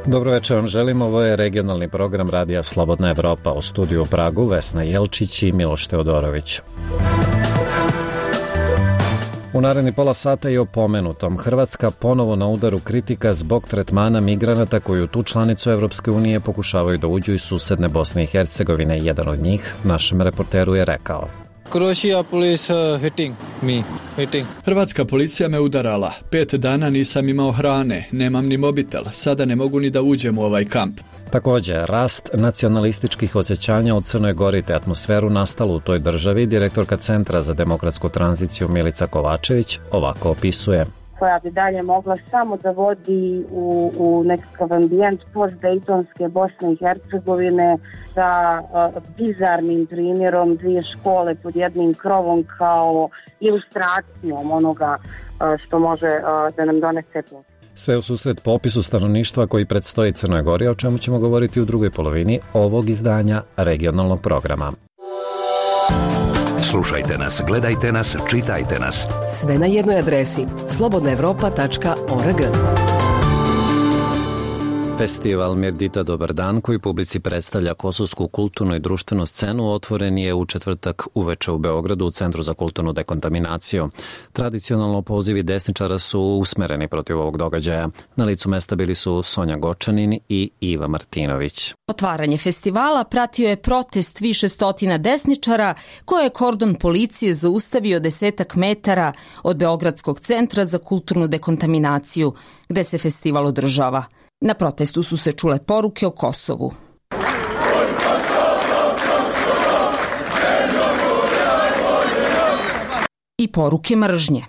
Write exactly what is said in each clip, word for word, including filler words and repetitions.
Dobro večer vam želim, ovo je regionalni program Radija Slobodna Evropa. U studiju u Pragu Vesna Jelčić i Miloš Teodorović. U naredni pola sata i o pomenutom. Hrvatska ponovo na udaru kritika zbog tretmana migranata koji u tu članicu Evropske unije pokušavaju da uđu iz susedne Bosne i Hercegovine. Jedan od njih našem reporteru je rekao: Croatia police uh, hitting me, hitting. Hrvatska policija me udarala. Pet dana nisam imao hrane, nemam ni mobitel. Sada ne mogu ni da uđem u ovaj kamp. Također, rast nacionalističkih osjećanja u Crnoj Gori te atmosferu nastalu u toj državi, direktorka Centra za demokratsku tranziciju Milica Kovačević ovako opisuje. Koja bi dalje mogla samo da vodi u, u nekakav ambijent post-dejtonske Bosne i Hercegovine sa uh, bizarnim primjerom dvije škole pod jednim krovom kao ilustracijom onoga uh, što može uh, da nam donese plus. Sve u susret popisu stanovništva koji predstoji Crnoj Gori, o čemu ćemo govoriti u drugoj polovini ovog izdanja regionalnog programa. Slušajte nas, gledajte nas, čitajte nas. Sve na jednoj adresi slobodna evropa tačka org. Festival Mirdita Dobar dan, koji publici predstavlja kosovsku kulturnu i društvenu scenu, otvoren je u četvrtak uveče u Beogradu u Centru za kulturnu dekontaminaciju. Tradicionalno pozivi desničara su usmereni protiv ovog događaja. Na licu mesta bili su Sonja Gočanin i Iva Martinović. Otvaranje festivala pratio je protest više stotina desničara koje je kordon policije zaustavio desetak metara od Beogradskog centra za kulturnu dekontaminaciju, gde se festival održava. Na protestu su se čule poruke o Kosovu. I poruke mržnje.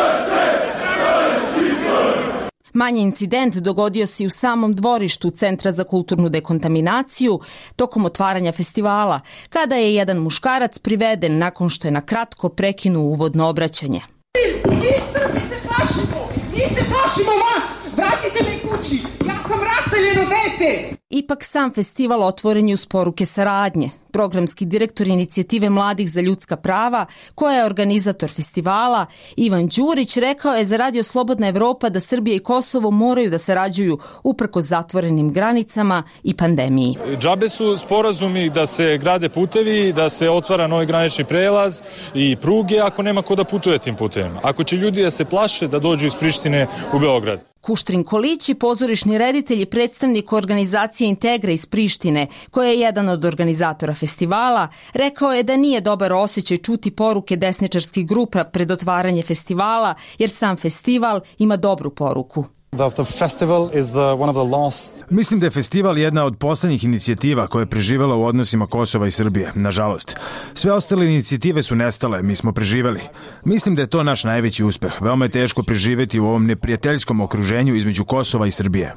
Manji incident dogodio se i u samom dvorištu Centra za kulturnu dekontaminaciju tokom otvaranja festivala, kada je jedan muškarac priveden nakon što je na kratko prekinuo uvodno obraćanje. Mi Srbi se plašimo! Mi se plašimo vas! Vratite me kući! Ja sam raseljeno dete! Ipak sam festival otvoren je uz poruke saradnje. Programski direktor inicijative Mladih za ljudska prava, koja je organizator festivala, Ivan Đurić, rekao je za Radio Slobodna Evropa da Srbija i Kosovo moraju da sarađuju uprkos zatvorenim granicama i pandemiji. Džabe su sporazumi da se grade putevi, da se otvara novi granični prelaz i pruge ako nema ko da putuje tim putevima. Ako će ljudi da se plaše da dođu iz Prištine u Beograd. Kuštrin Kolići, pozorišni reditelj i predstavnik organizacije Integra iz Prištine, koja je jedan od organizatora festivala, rekao je da nije dobar osjećaj čuti poruke desničarskih grupa pred otvaranje festivala, jer sam festival ima dobru poruku. The festival is the one of the last... Mislim da je festival jedna od poslednjih inicijativa koja je preživela u odnosima Kosova i Srbije, nažalost. Sve ostale inicijative su nestale, mi smo preživeli. Mislim da je to naš najveći uspeh. Veoma je teško preživeti u ovom neprijateljskom okruženju između Kosova i Srbije.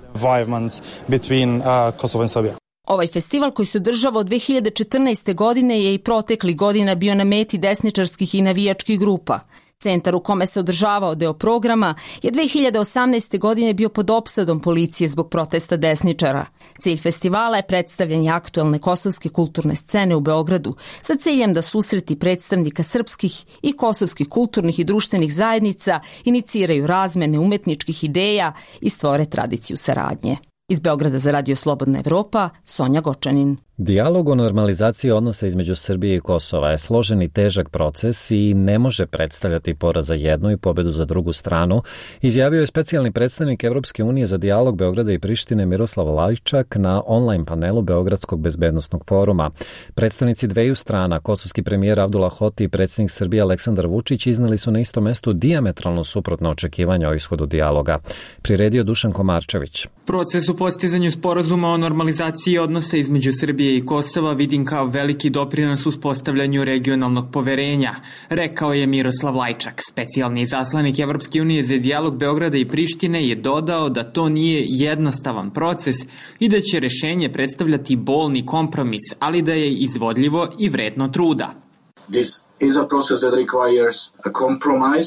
Between, uh, Kosovo and Serbia. Ovaj festival koji se održava od dve hiljade četrnaeste. godine je i protekli godina bio na meti desničarskih i navijačkih grupa. Centar u kome se održavao deo programa je dve hiljade osamnaeste. godine bio pod opsadom policije zbog protesta desničara. Cilj festivala je predstavljanje aktuelne kosovske kulturne scene u Beogradu sa ciljem da susreti predstavnika srpskih i kosovskih kulturnih i društvenih zajednica iniciraju razmene umetničkih ideja i stvore tradiciju saradnje. Iz Beograda za Radio Slobodna Evropa, Sonja Gočanin. Dijalog o normalizaciji odnosa između Srbije i Kosova je složen i težak proces i ne može predstavljati poraz za jednu i pobedu za drugu stranu, izjavio je specijalni predstavnik Evropske unije za dijalog Beograda i Prištine Miroslav Lajčak na online panelu Beogradskog bezbednosnog foruma. Predstavnici dveju strana, kosovski premijer Abdullah Hoti i predsjednik Srbije Aleksandar Vučić, izneli su na istom mestu dijametralno suprotno očekivanja o ishodu dijaloga. Priredio Dušan Komarčević. Proces u postizanju sporazuma o normalizaciji odnosa između Srbije i Kosova vidim kao veliki doprinos uspostavljanju regionalnog poverenja, rekao je Miroslav Lajčak. Specijalni izaslanik Evropske unije za dijalog Beograda i Prištine je dodao da to nije jednostavan proces i da će rešenje predstavljati bolni kompromis, ali da je izvodljivo i vredno truda. This is a process that requires a compromise.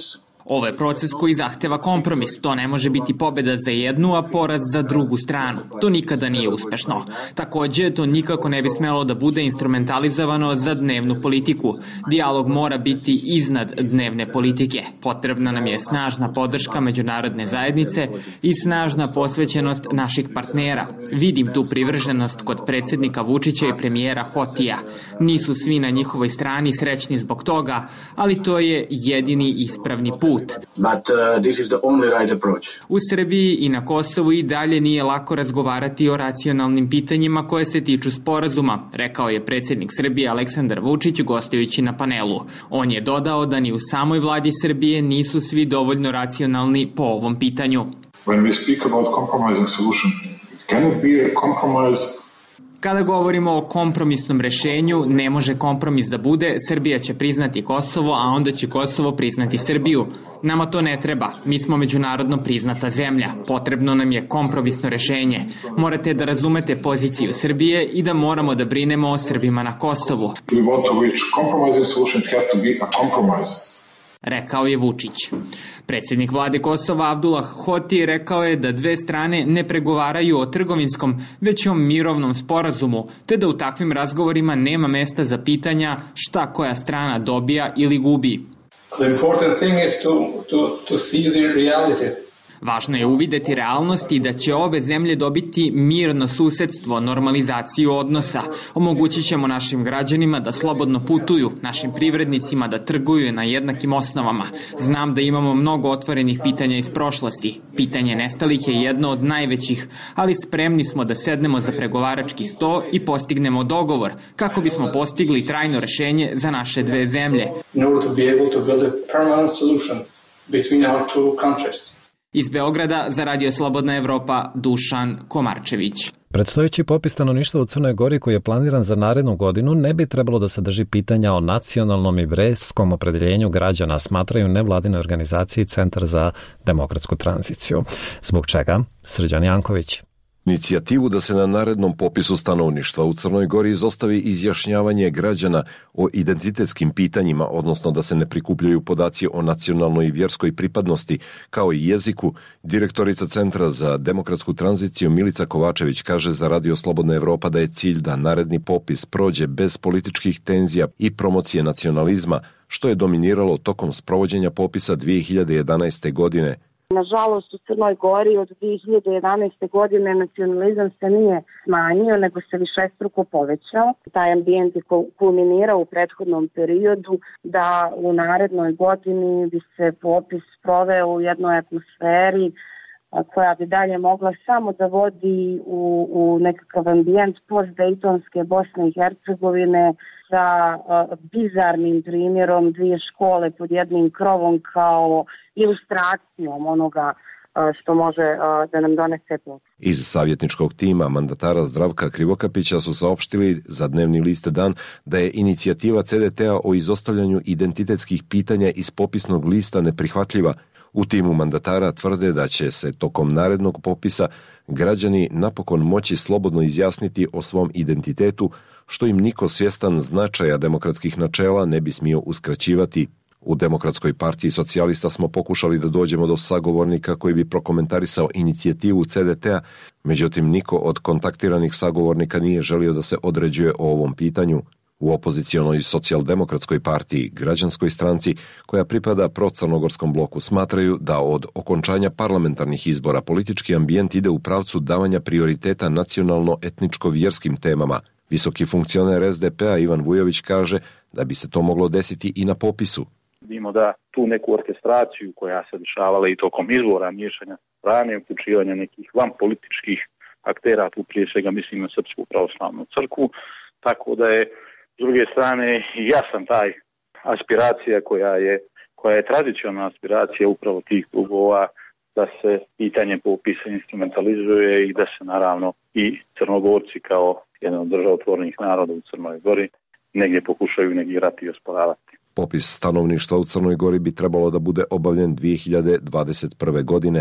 Ovo je proces koji zahteva kompromis. To ne može biti pobeda za jednu, a poraz za drugu stranu. To nikada nije uspešno. Takođe, to nikako ne bi smelo da bude instrumentalizovano za dnevnu politiku. Dijalog mora biti iznad dnevne politike. Potrebna nam je snažna podrška međunarodne zajednice i snažna posvećenost naših partnera. Vidim tu privrženost kod predsjednika Vučića i premijera Hotija. Nisu svi na njihovoj strani srećni zbog toga, ali to je jedini ispravni put. But, uh, this is the only right approach. U Srbiji i na Kosovu i dalje nije lako razgovarati o racionalnim pitanjima koje se tiču sporazuma, rekao je predsjednik Srbije Aleksandar Vučić gostujući na panelu. On je dodao da ni u samoj vladi Srbije nisu svi dovoljno racionalni po ovom pitanju. When we speak about compromising solution, it cannot be a compromise. Kada govorimo o kompromisnom rešenju, ne može kompromis da bude Srbija će priznati Kosovo, a onda će Kosovo priznati Srbiju. Nama to ne treba. Mi smo međunarodno priznata zemlja. Potrebno nam je kompromisno rešenje. Morate da razumete poziciju Srbije i da moramo da brinemo o Srbima na Kosovu. We want to reach compromising solution, it has to be a compromise. Rekao je Vučić. Predsjednik vlade Kosova Abdullah Hoti rekao je da dve strane ne pregovaraju o trgovinskom, već o mirovnom sporazumu, te da u takvim razgovorima nema mesta za pitanja šta koja strana dobija ili gubi. The important thing is to, to, to see the reality. Važno je uvideti realnost i da će obe zemlje dobiti mirno susedstvo, normalizaciju odnosa. Omogućit ćemo našim građanima da slobodno putuju, našim privrednicima da trguju na jednakim osnovama. Znam da imamo mnogo otvorenih pitanja iz prošlosti. Pitanje nestalih je jedno od najvećih, ali spremni smo da sednemo za pregovarački sto i postignemo dogovor, kako bismo postigli trajno rešenje za naše dve zemlje. In order to be able to build a permanent solution between our two countries. Iz Beograda za Radio Slobodna Evropa Dušan Komarčević. Predstojeći popis stanovništva u Crnoj Gori koji je planiran za narednu godinu ne bi trebalo da sadrži pitanja o nacionalnom i verskom opredeljenju građana, smatraju nevladine organizacije Centar za demokratsku tranziciju. Zbog čega? Srđan Janković. Inicijativu da se na narednom popisu stanovništva u Crnoj Gori izostavi izjašnjavanje građana o identitetskim pitanjima, odnosno da se ne prikupljaju podaci o nacionalnoj i vjerskoj pripadnosti, kao i jeziku, direktorica Centra za demokratsku tranziciju Milica Kovačević kaže za Radio Slobodna Evropa da je cilj da naredni popis prođe bez političkih tenzija i promocije nacionalizma, što je dominiralo tokom sprovođenja popisa dvije hiljade jedanaeste. godine. Nažalost, u Crnoj Gori od dvije hiljade jedanaeste. godine nacionalizam se nije smanjio, nego se višestruko povećao. Taj ambijent je kulminirao u prethodnom periodu da u narednoj godini bi se popis proveo u jednoj atmosferi koja bi dalje mogla samo da vodi u, u nekakav ambijent post-dejtonske Bosne i Hercegovine sa uh, bizarnim primjerom dvije škole pod jednim krovom kao ilustracijom onoga uh, što može uh, da nam donese popis. Iz savjetničkog tima mandatara Zdravka Krivokapića su saopštili za dnevni list Dan da je inicijativa C D T-a o izostavljanju identitetskih pitanja iz popisnog lista neprihvatljiva. U timu mandatara tvrde da će se tokom narednog popisa građani napokon moći slobodno izjasniti o svom identitetu, što im niko svjestan značaja demokratskih načela ne bi smio uskraćivati. U Demokratskoj partiji socijalista smo pokušali da dođemo do sagovornika koji bi prokomentarisao inicijativu C D T-a, međutim niko od kontaktiranih sagovornika nije želio da se određuje o ovom pitanju. U opozicionoj socijaldemokratskoj partiji, građanskoj stranci, koja pripada procrnogorskom bloku, smatraju da od okončanja parlamentarnih izbora politički ambijent ide u pravcu davanja prioriteta nacionalno-etničko-vjerskim temama. Visoki funkcioner S D P-a Ivan Vujović kaže da bi se to moglo desiti i na popisu. Vidimo da tu neku orkestraciju koja se dešavala i tokom izbora, miješanja strane, uključivanja nekih van političkih aktera, tu prije svega mislim na Srpsku pravoslavnu crkvu, tako da je s druge strane jasan taj aspiracija koja je, koja je tradicionalna aspiracija upravo tih klubova da se pitanje popisa instrumentalizuje i da se naravno i Crnogorci kao jedan od državotvornih naroda u Crnoj Gori negdje pokušaju negirati i osporavati. Popis stanovništva u Crnoj Gori bi trebalo da bude obavljen dvije hiljade dvadeset prve. godine.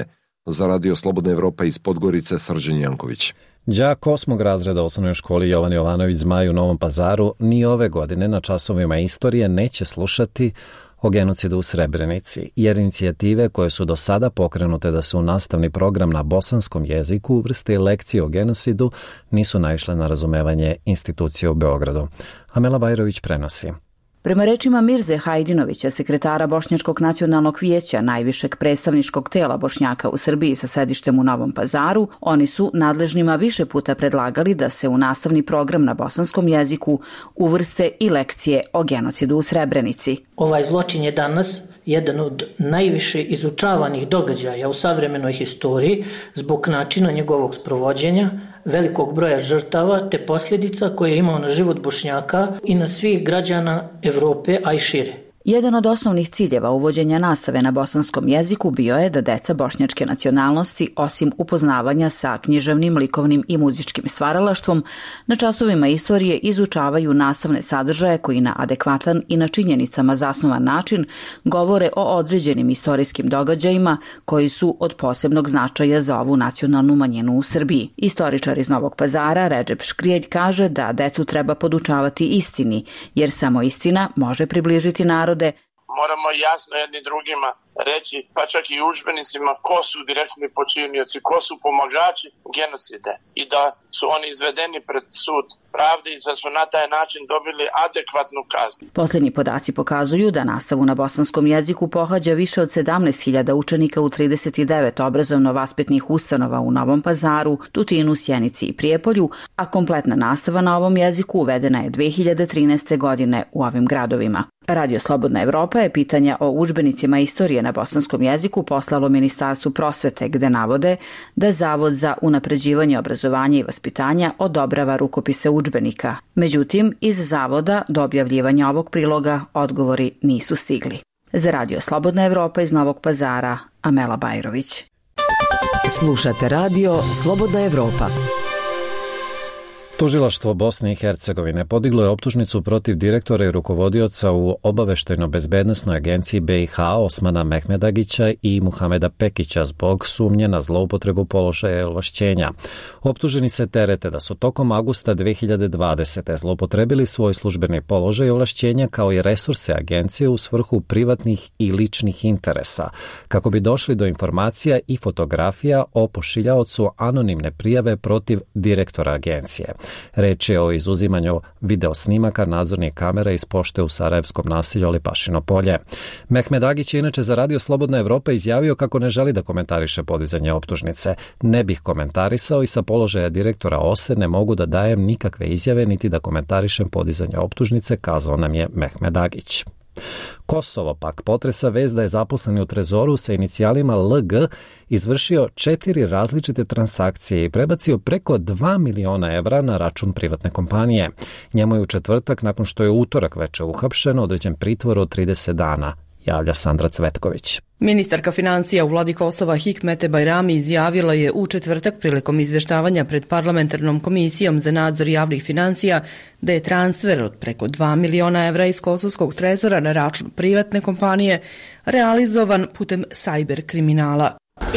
Za Radio Slobodna Evropa iz Podgorice, Srđan Janković. Đak osmog razreda osnovnoj školi Jovan Jovanović Zmaj u Novom Pazaru ni ove godine na časovima istorije neće slušati o genocidu u Srebrenici, jer inicijative koje su do sada pokrenute da se u nastavni program na bosanskom jeziku uvrste lekcije o genocidu nisu naišle na razumevanje institucije u Beogradu. Amela Bajrović prenosi. Prema rečima Mirze Hajdinovića, sekretara Bošnjačkog nacionalnog vijeća, najvišeg predstavničkog tela Bošnjaka u Srbiji sa sedištem u Novom Pazaru, oni su nadležnima više puta predlagali da se u nastavni program na bosanskom jeziku uvrste i lekcije o genocidu u Srebrenici. Ovaj zločin je danas jedan od najviše izučavanih događaja u savremenoj historiji zbog načina njegovog sprovođenja, velikog broja žrtava te posljedica koje je imao na život Bošnjaka i na svih građana Evrope, a i šire. Jedan od osnovnih ciljeva uvođenja nastave na bosanskom jeziku bio je da deca bošnjačke nacionalnosti, osim upoznavanja sa književnim, likovnim i muzičkim stvaralaštvom, na časovima istorije izučavaju nastavne sadržaje koji na adekvatan i na činjenicama zasnovan način govore o određenim istorijskim događajima koji su od posebnog značaja za ovu nacionalnu manjinu u Srbiji. Istoričar iz Novog Pazara, Redžep Škrijelj, kaže da decu treba podučavati istini, jer samo istina može približiti narod. Moramo jasno jedni drugima reći, pa čak i udžbenicima, ko su direktni počinioci, ko su pomagači genocide i da su oni izvedeni pred sud pravde i da su na taj način dobili adekvatnu kaznu. Posljednji podaci pokazuju da nastavu na bosanskom jeziku pohađa više od sedamnaest hiljada učenika u trideset devet obrazovno-vaspitnih ustanova u Novom Pazaru, Tutinu, Sjenici i Prijepolju, a kompletna nastava na ovom jeziku uvedena je dve hiljade trinaeste. godine u ovim gradovima. Radio Slobodna Evropa je pitanja o udžbenicima istorije na bosanskom jeziku poslalo Ministarstvu prosvete, gde navode da Zavod za unapređivanje obrazovanja i vaspitanja odobrava rukopise udžbenika. Međutim, iz Zavoda do objavljivanja ovog priloga odgovori nisu stigli. Za Radio Slobodna Evropa iz Novog Pazara, Amela Bajrović. Slušate Radio Slobodna Evropa. Tužilaštvo Bosne i Hercegovine podiglo je optužnicu protiv direktora i rukovodioca u obaveštajno-bezbednosnoj agenciji B i H Osmana Mehmedagića i Muhameda Pekića zbog sumnje na zloupotrebu položaja i ovlašćenja. Optuženi se terete da su tokom avgusta dve hiljade dvadesete. zloupotrebili svoj službeni položaj i ovlašćenja kao i resurse agencije u svrhu privatnih i ličnih interesa, kako bi došli do informacija i fotografija o pošiljaocu anonimne prijave protiv direktora agencije. Reč je o izuzimanju videosnimaka nadzornih kamera iz pošte u sarajevskom naselju Lipašino polje. Mehmedagić je inače za Radio Slobodna Evropa izjavio kako ne želi da komentariše podizanje optužnice. Ne bih komentarisao i sa položaja direktora O S E ne mogu da dajem nikakve izjave niti da komentarišem podizanje optužnice, kazao nam je Mehmedagić. Kosovo pak potresa vest da je zaposleni u Trezoru sa inicijalima L G izvršio četiri različite transakcije i prebacio preko dva miliona evra na račun privatne kompanije. Njemu je u četvrtak, nakon što je utorak veče uhapšen, određen pritvor od trideset dana, javlja Sandra Cvetković. Ministarka financija u vladi Kosova Hikmete Bajrami izjavila je u četvrtak prilikom izvještavanja pred parlamentarnom komisijom za nadzor javnih financija da je transfer od preko dva miliona evra iz kosovskog trezora na račun privatne kompanije realizovan putem sajber kriminala.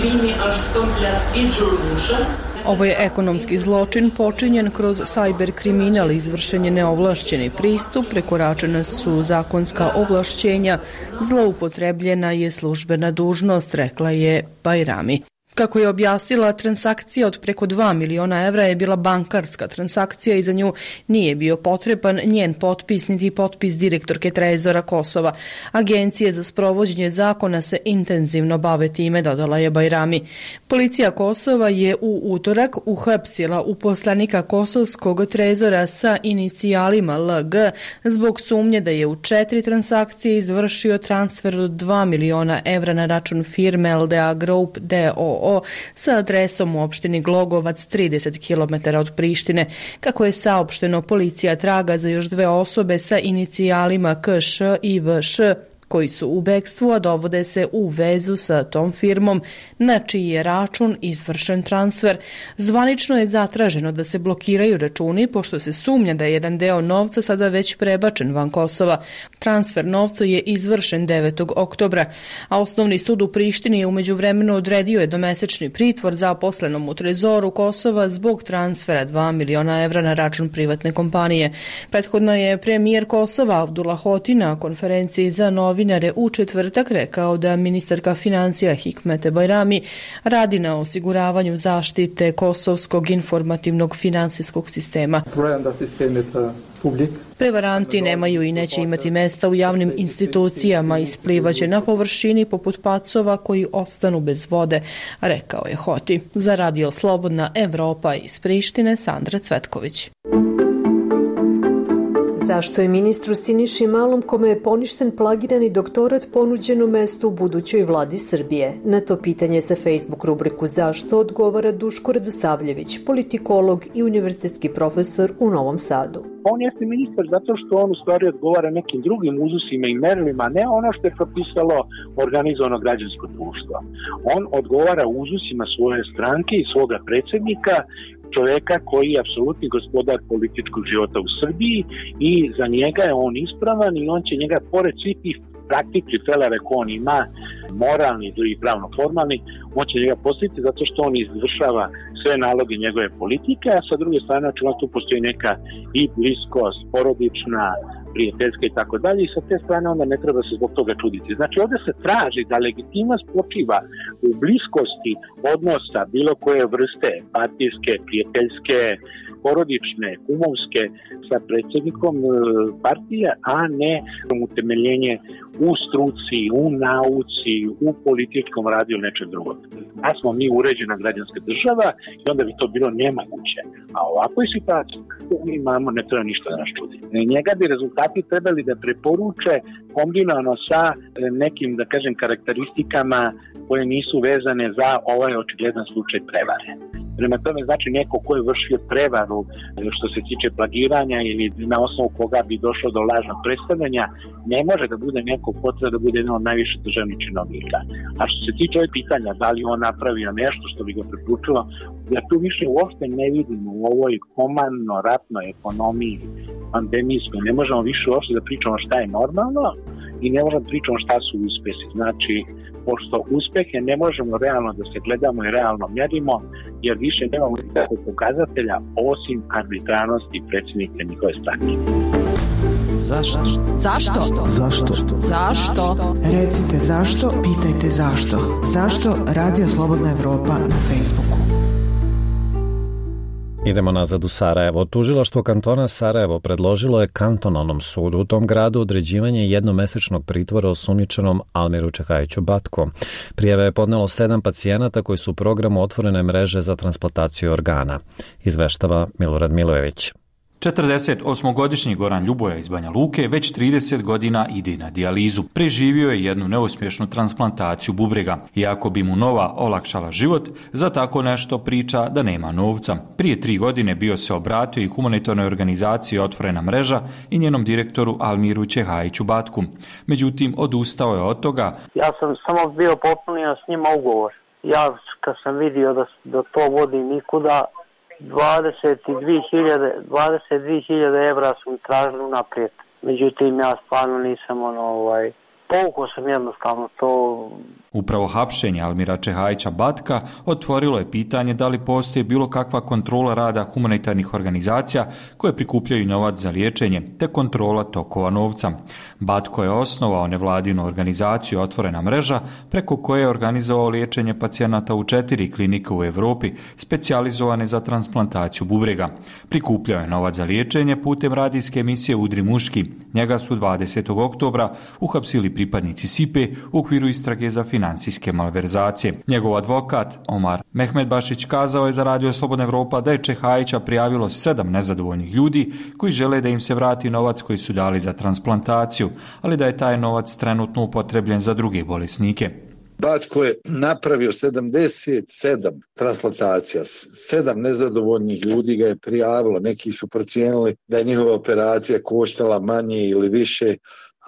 Ovo je ekonomski zločin počinjen kroz sajber kriminal, izvršen je neovlašćeni pristup, prekoračena su zakonska ovlašćenja, zloupotrebljena je službena dužnost, rekla je Bajrami. Kako je objasnila, transakcija od preko dva miliona evra je bila bankarska transakcija i za nju nije bio potreban njen potpis niti potpis direktorke Trezora Kosova. Agencije za sprovođenje zakona se intenzivno bave time, dodala je Bajrami. Policija Kosova je u utorak uhapsila uposlenika Kosovskog Trezora sa inicijalima L G zbog sumnje da je u četiri transakcije izvršio transfer od dva miliona evra na račun firme L D A Group D O O sa adresom u opštini Glogovac, trideset kilometara od Prištine. Kako je saopšteno, policija traga za još dve osobe sa inicijalima K Š i V Š koji su u bekstvu, a dovode se u vezu sa tom firmom na čiji je račun izvršen transfer. Zvanično je zatraženo da se blokiraju računi pošto se sumnja da je jedan deo novca sada već prebačen van Kosova. Transfer novca je izvršen devetog oktobra, a Osnovni sud u Prištini je umeđu vremenu odredio jednomesečni pritvor zaposlenom u Trezoru Kosova zbog transfera dva miliona evra na račun privatne kompanije. Prethodno je premijer Kosova Abdullah Hoti na konferenciji za novinare u četvrtak rekao da ministarka financija Hikmete Bajrami radi na osiguravanju zaštite kosovskog informativnog finansijskog sistema. Prevaranti nemaju i neće imati mesta u javnim institucijama, isplivaće na površini poput pacova koji ostanu bez vode, rekao je Hoti. Za Radio Slobodna Evropa iz Prištine, Sandra Cvetković. Zašto je ministru Siniši Malom, kome je poništen plagirani doktorat, ponuđeno mesto u budućoj vladi Srbije? Na to pitanje za Facebook rubriku Zašto odgovara Duško Radosavljević, politikolog i univerzitetski profesor u Novom Sadu. On jeste ministar zato što on u stvari odgovara nekim drugim uzusima i merilima, ne ono što je propisalo organizovano građansko društvo. On odgovara uzusima svoje stranke i svoga predsjednika, čoveka koji je apsolutni gospodar političkog života u Srbiji i za njega je on ispravan i on će njega, pored svih tih praktični felere koje on ima, moralni i pravno formalni, on će njega postaviti zato što on izvršava sve naloge njegove politike, a sa druge strane očigledno tu postoji neka i bliskost, porodična, prijateljska i tako dalje, i sa te strane onda ne treba se zbog toga čuditi. Znači ovdje se traži da legitimnost počiva u bliskosti odnosa bilo koje vrste, partijske, prijateljske, porodične, kumovske sa predsjednikom partije, a ne utemeljenje u struci, u nauci, u političkom radu ili nečem drugom. A smo mi uređena građanska država i onda bi to bilo nemoguće. A ovakvoj situaciji mi imamo, ne treba ništa da nas čudi. Njega bi rezultati trebali da preporuče kombinovano sa nekim, da kažem, karakteristikama koje nisu vezane za ovaj očigledan slučaj prevare. Prema tome, znači neko ko je vršio prevaru što se tiče plagiranja ili na osnovu koga bi došlo do lažnog predstavljanja, ne može da bude neko ko treba da bude jedan od najviše državnih činovnika. A što se tiče ovih pitanja, da li on napravio nešto što bi ga preporučilo, ja tu više uopšte ne vidim u ovoj komandno-ratnoj ekonomiji pandemijskoj, ne možemo više uopšte da pričamo šta je normalno i ne možemo da pričamo šta su uspesi. Znači, pošto uspehe ne možemo realno da se gledamo i realno mjerimo, jer više nemamo nikakvog pokazatelja osim arbitrarnosti predsjednika njihove stranke. Zašto? Zašto? Zašto? Zašto? Recite zašto, pitajte zašto. Zašto? Radio Slobodna Evropa na Facebooku. Idemo nazad u Sarajevo. Tužilaštvo kantona Sarajevo predložilo je kantonalnom sudu u tom gradu određivanje jednomesečnog pritvora osumnjičenom Almiru Čehajiću Batko. Prijave je podnelo sedam pacijenata koji su u programu otvorene mreže za transplantaciju organa. Izveštava Milorad Milojević. četrdesetosmogodišnji Goran Ljuboja iz Banja Luke već trideset godina ide na dijalizu. Preživio je jednu neuspješnu transplantaciju bubrega. Iako bi mu nova olakšala život, za tako nešto priča da nema novca. Prije tri godine bio se obratio i humanitarnoj organizaciji Otvorena mreža i njenom direktoru Almiru Čehajiću Batku. Međutim, odustao je od toga. Ja sam samo bio popunio s njima ugovor. Ja kad sam vidio da, da to vodi nikuda, dvadeset dvije hiljade evra su mi tražili unaprijed. Međutim, ja stvarno nisam ono, ovaj, povukao sam jednostavno to. Upravo hapšenje Almira Čehajića Batka otvorilo je pitanje da li postoji bilo kakva kontrola rada humanitarnih organizacija koje prikupljaju novac za liječenje, te kontrola tokova novca. Batko je osnovao nevladinu organizaciju Otvorena mreža, preko koje je organizovao liječenje pacijenata u četiri klinike u Europi, specijalizovane za transplantaciju bubrega. Prikupljao je novac za liječenje putem radijske emisije Udri muški. Njega su dvadesetog oktobra uhapsili pripadnici S I P E u okviru istrage za financijske malverzacije. Njegov advokat Omar Mehmedbašić kazao je za Radio Slobodna Evropa da je Čehajića prijavilo sedam nezadovoljnih ljudi koji žele da im se vrati novac koji su dali za transplantaciju, ali da je taj novac trenutno upotrebljen za druge bolesnike. Batko je napravio sedamdeset sedam transplantacija, sedam nezadovoljnih ljudi ga je prijavilo, neki su procijenili da je njihova operacija koštala manje ili više,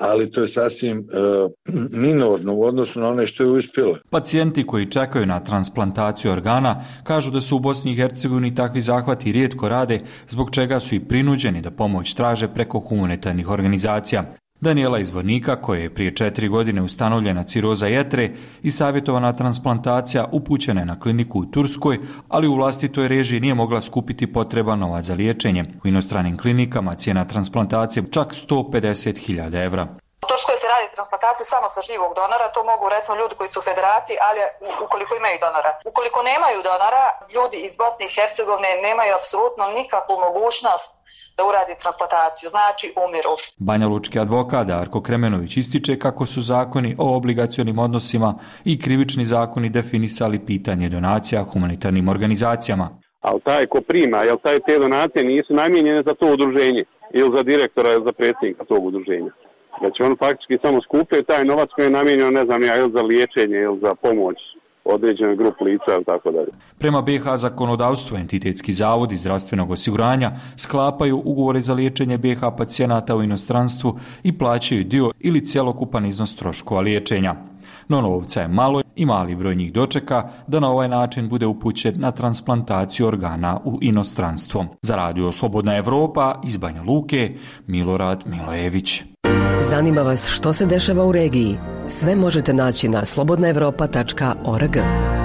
ali to je sasvim uh, minorno u odnosu na one što je uspjelo. Pacijenti koji čekaju na transplantaciju organa kažu da su u Bosni i Hercegovini takvi zahvati rijetko rade, zbog čega su i prinuđeni da pomoć traže preko humanitarnih organizacija. Daniela iz Vornika, koja je prije četiri godine ustanovljena ciroza jetre i savjetovana transplantacija, upućena je na kliniku u Turskoj, ali u vlastitoj režiji nije mogla skupiti potreban novac za liječenje. U inostranim klinikama cijena transplantacije čak sto pedeset hiljada evra. U Turskoj se radi transplantaciju samo sa živog donora, to mogu recimo ljudi koji su u federaciji, ali ukoliko imaju donora. Ukoliko nemaju donora, ljudi iz Bosne i Hercegovine nemaju apsolutno nikakvu mogućnost da uradi transplantaciju, znači umiru. Banja Lučki advokat Darko Kremenović ističe kako su zakoni o obligacionim odnosima i krivični zakoni definisali pitanje donacija humanitarnim organizacijama. Ali taj ko prima, jel taj te donacije nisu namijenjene za to udruženje ili za direktora ili za predsjednika tog udruženja. Znači on faktički samo skupuje taj novac koji je namijenjen, ne znam ja, ili za liječenje ili za pomoć određene grupe lica ili tako dalje. Prema B H zakonodavstvu, entitetski zavodi zdravstvenog osiguranja sklapaju ugovore za liječenje B H pacijenata u inostranstvu i plaćaju dio ili cjelokupan iznos troškova liječenja. No novca je malo i mali broj njih dočeka da na ovaj način bude upućen na transplantaciju organa u inostranstvo. Za radio Slobodna Evropa iz Banja Luke, Milorad Milojević. Zanima vas što se dešava u regiji? Sve možete naći na slobodna evropa tačka org.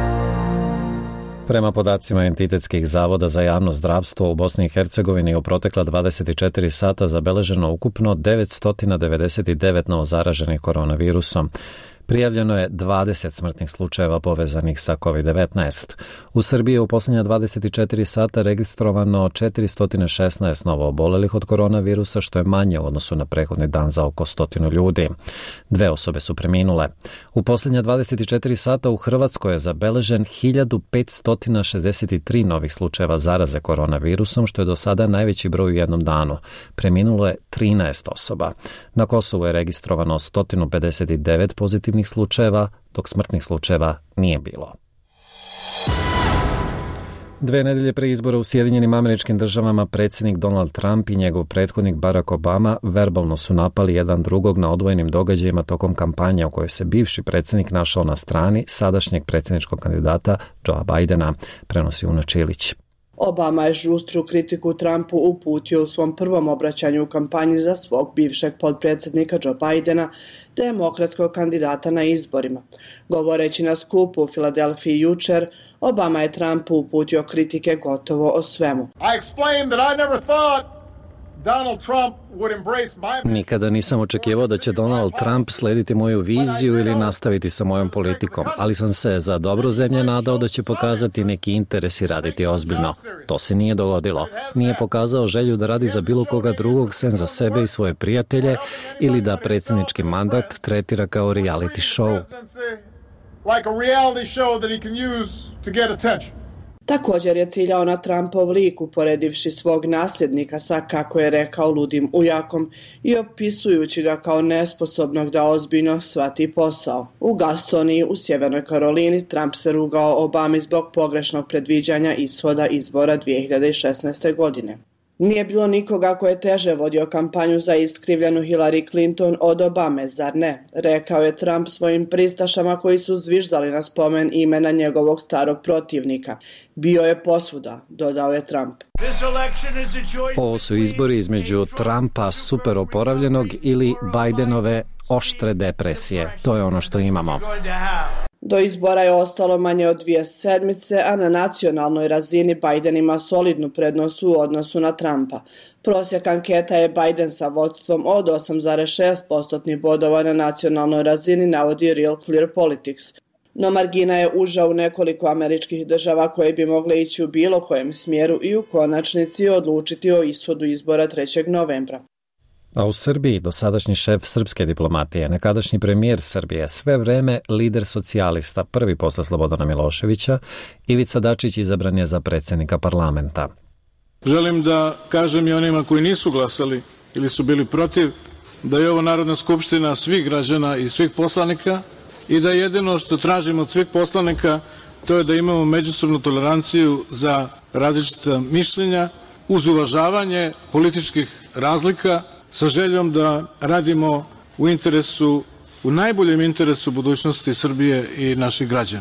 Prema podacima entitetskih zavoda za javno zdravstvo u Bosni i Hercegovini u protekla dvadeset četiri sata zabeleženo ukupno devetsto devedeset devet novozaraženih koronavirusom. Prijavljeno je dvadeset smrtnih slučajeva povezanih sa kovid devetnaest. U Srbiji je u posljednja dvadeset četiri sata registrovano četiristo šesnaest novo obolelih od koronavirusa, što je manje u odnosu na prethodni dan za oko stotinu ljudi. Dve osobe su preminule. U posljednja dvadeset četiri sata u Hrvatskoj je zabeležen hiljadu petsto šezdeset tri novih slučajeva zaraze koronavirusom, što je do sada najveći broj u jednom danu. Preminulo je trinaest osoba. Na Kosovu je registrovano sto pedeset devet pozitivnih slučajeva, dok smrtnih slučajeva nije bilo. Dve nedelje pre izbora u Sjedinjenim Američkim Državama predsjednik Donald Trump i njegov prethodnik Barack Obama verbalno su napali jedan drugog na odvojenim događajima tokom kampanje u kojoj se bivši predsjednik našao na strani sadašnjeg predsjedničkog kandidata Joea Bidena, prenosi Una Čilić. Obama je žustru kritiku Trumpu uputio u svom prvom obraćanju u kampanji za svog bivšeg potpredsjednika Joe Bidena, demokratskog kandidata na izborima. Govoreći na skupu u Filadelfiji jučer, Obama je Trumpu uputio kritike gotovo o svemu. I explained that I never thought Donald Trump would embrace my... Nikada nisam očekivao da će Donald Trump slediti moju viziju ili nastaviti sa mojom politikom, ali sam se za dobro zemlje nadao da će pokazati neki interes i raditi ozbiljno. To se nije dogodilo. Nije pokazao želju da radi za bilo koga drugog sem za sebe i svoje prijatelje ili da predsjednički mandat tretira kao reality show. Like a reality show that he can use to get attention. Također je ciljao na Trumpov lik, uporedivši svog nasljednika sa, kako je rekao, ludim ujakom i opisujući ga kao nesposobnog da ozbiljno shvati posao. U Gastoniji u Sjevernoj Karolini Trump se rugao Obami zbog pogrešnog predviđanja ishoda izbora dvije hiljade šesnaeste. godine. Nije bilo nikoga ko je teže vodio kampanju za iskrivljenu Hillary Clinton od Obame, zar ne? Rekao je Trump svojim pristašama koji su zviždali na spomen imena njegovog starog protivnika. Bio je posvuda, dodao je Trump. Ovo su izbori između Trumpa super oporavljenog ili Bidenove oštre depresije. To je ono što imamo. Do izbora je ostalo manje od dvije sedmice, a na nacionalnoj razini Biden ima solidnu prednost u odnosu na Trumpa. Prosjek anketa je Biden sa vodstvom od osam zarez šest postotnih bodova na nacionalnoj razini, navodi Real Clear Politics. No margina je uža u nekoliko američkih država koje bi mogle ići u bilo kojem smjeru i u konačnici odlučiti o ishodu izbora trećeg novembra. A u Srbiji dosadašnji šef srpske diplomatije, nekadašnji premijer Srbije, sve vreme lider socijalista, prvi posle Slobodana Miloševića, Ivica Dačić izabran je za predsjednika parlamenta. Želim da kažem i onima koji nisu glasali ili su bili protiv, da je ovo Narodna skupština svih građana i svih poslanika i da jedino što tražimo od svih poslanika to je da imamo međusobnu toleranciju za različita mišljenja uz uvažavanje političkih razlika sa željom da radimo u interesu, u najboljem interesu budućnosti Srbije i naših građana.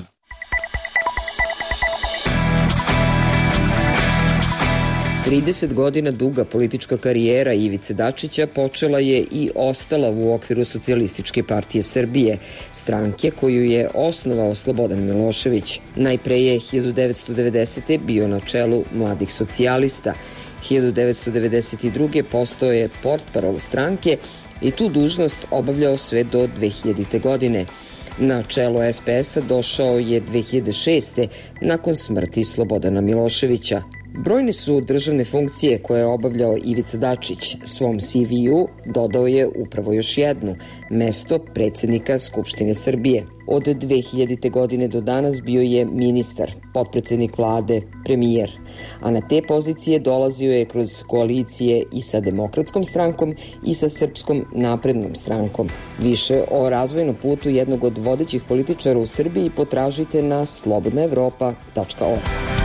trideset godina duga politička karijera Ivice Dačića počela je i ostala u okviru Socijalističke partije Srbije, stranke koju je osnovao Slobodan Milošević. Najpre je hiljadu devetsto devedesete. bio na čelu Mladih socijalista. hiljadu devetsto devedeset druge. postao je portparol stranke i tu dužnost obavljao sve do dve hiljadite. godine. Na čelo es pe es-a došao je dve hiljade šeste. nakon smrti Slobodana Miloševića. Brojne su državne funkcije koje je obavljao Ivica Dačić. Svom ce ve u dodao je upravo još jednu, mesto predsjednika Skupštine Srbije. Od dve hiljadite. godine do danas bio je ministar, potpredsednik vlade, premijer. A na te pozicije dolazio je kroz koalicije i sa Demokratskom strankom i sa Srpskom naprednom strankom. Više o razvojnom putu jednog od vodećih političara u Srbiji potražite na slobodna evropa tačka org.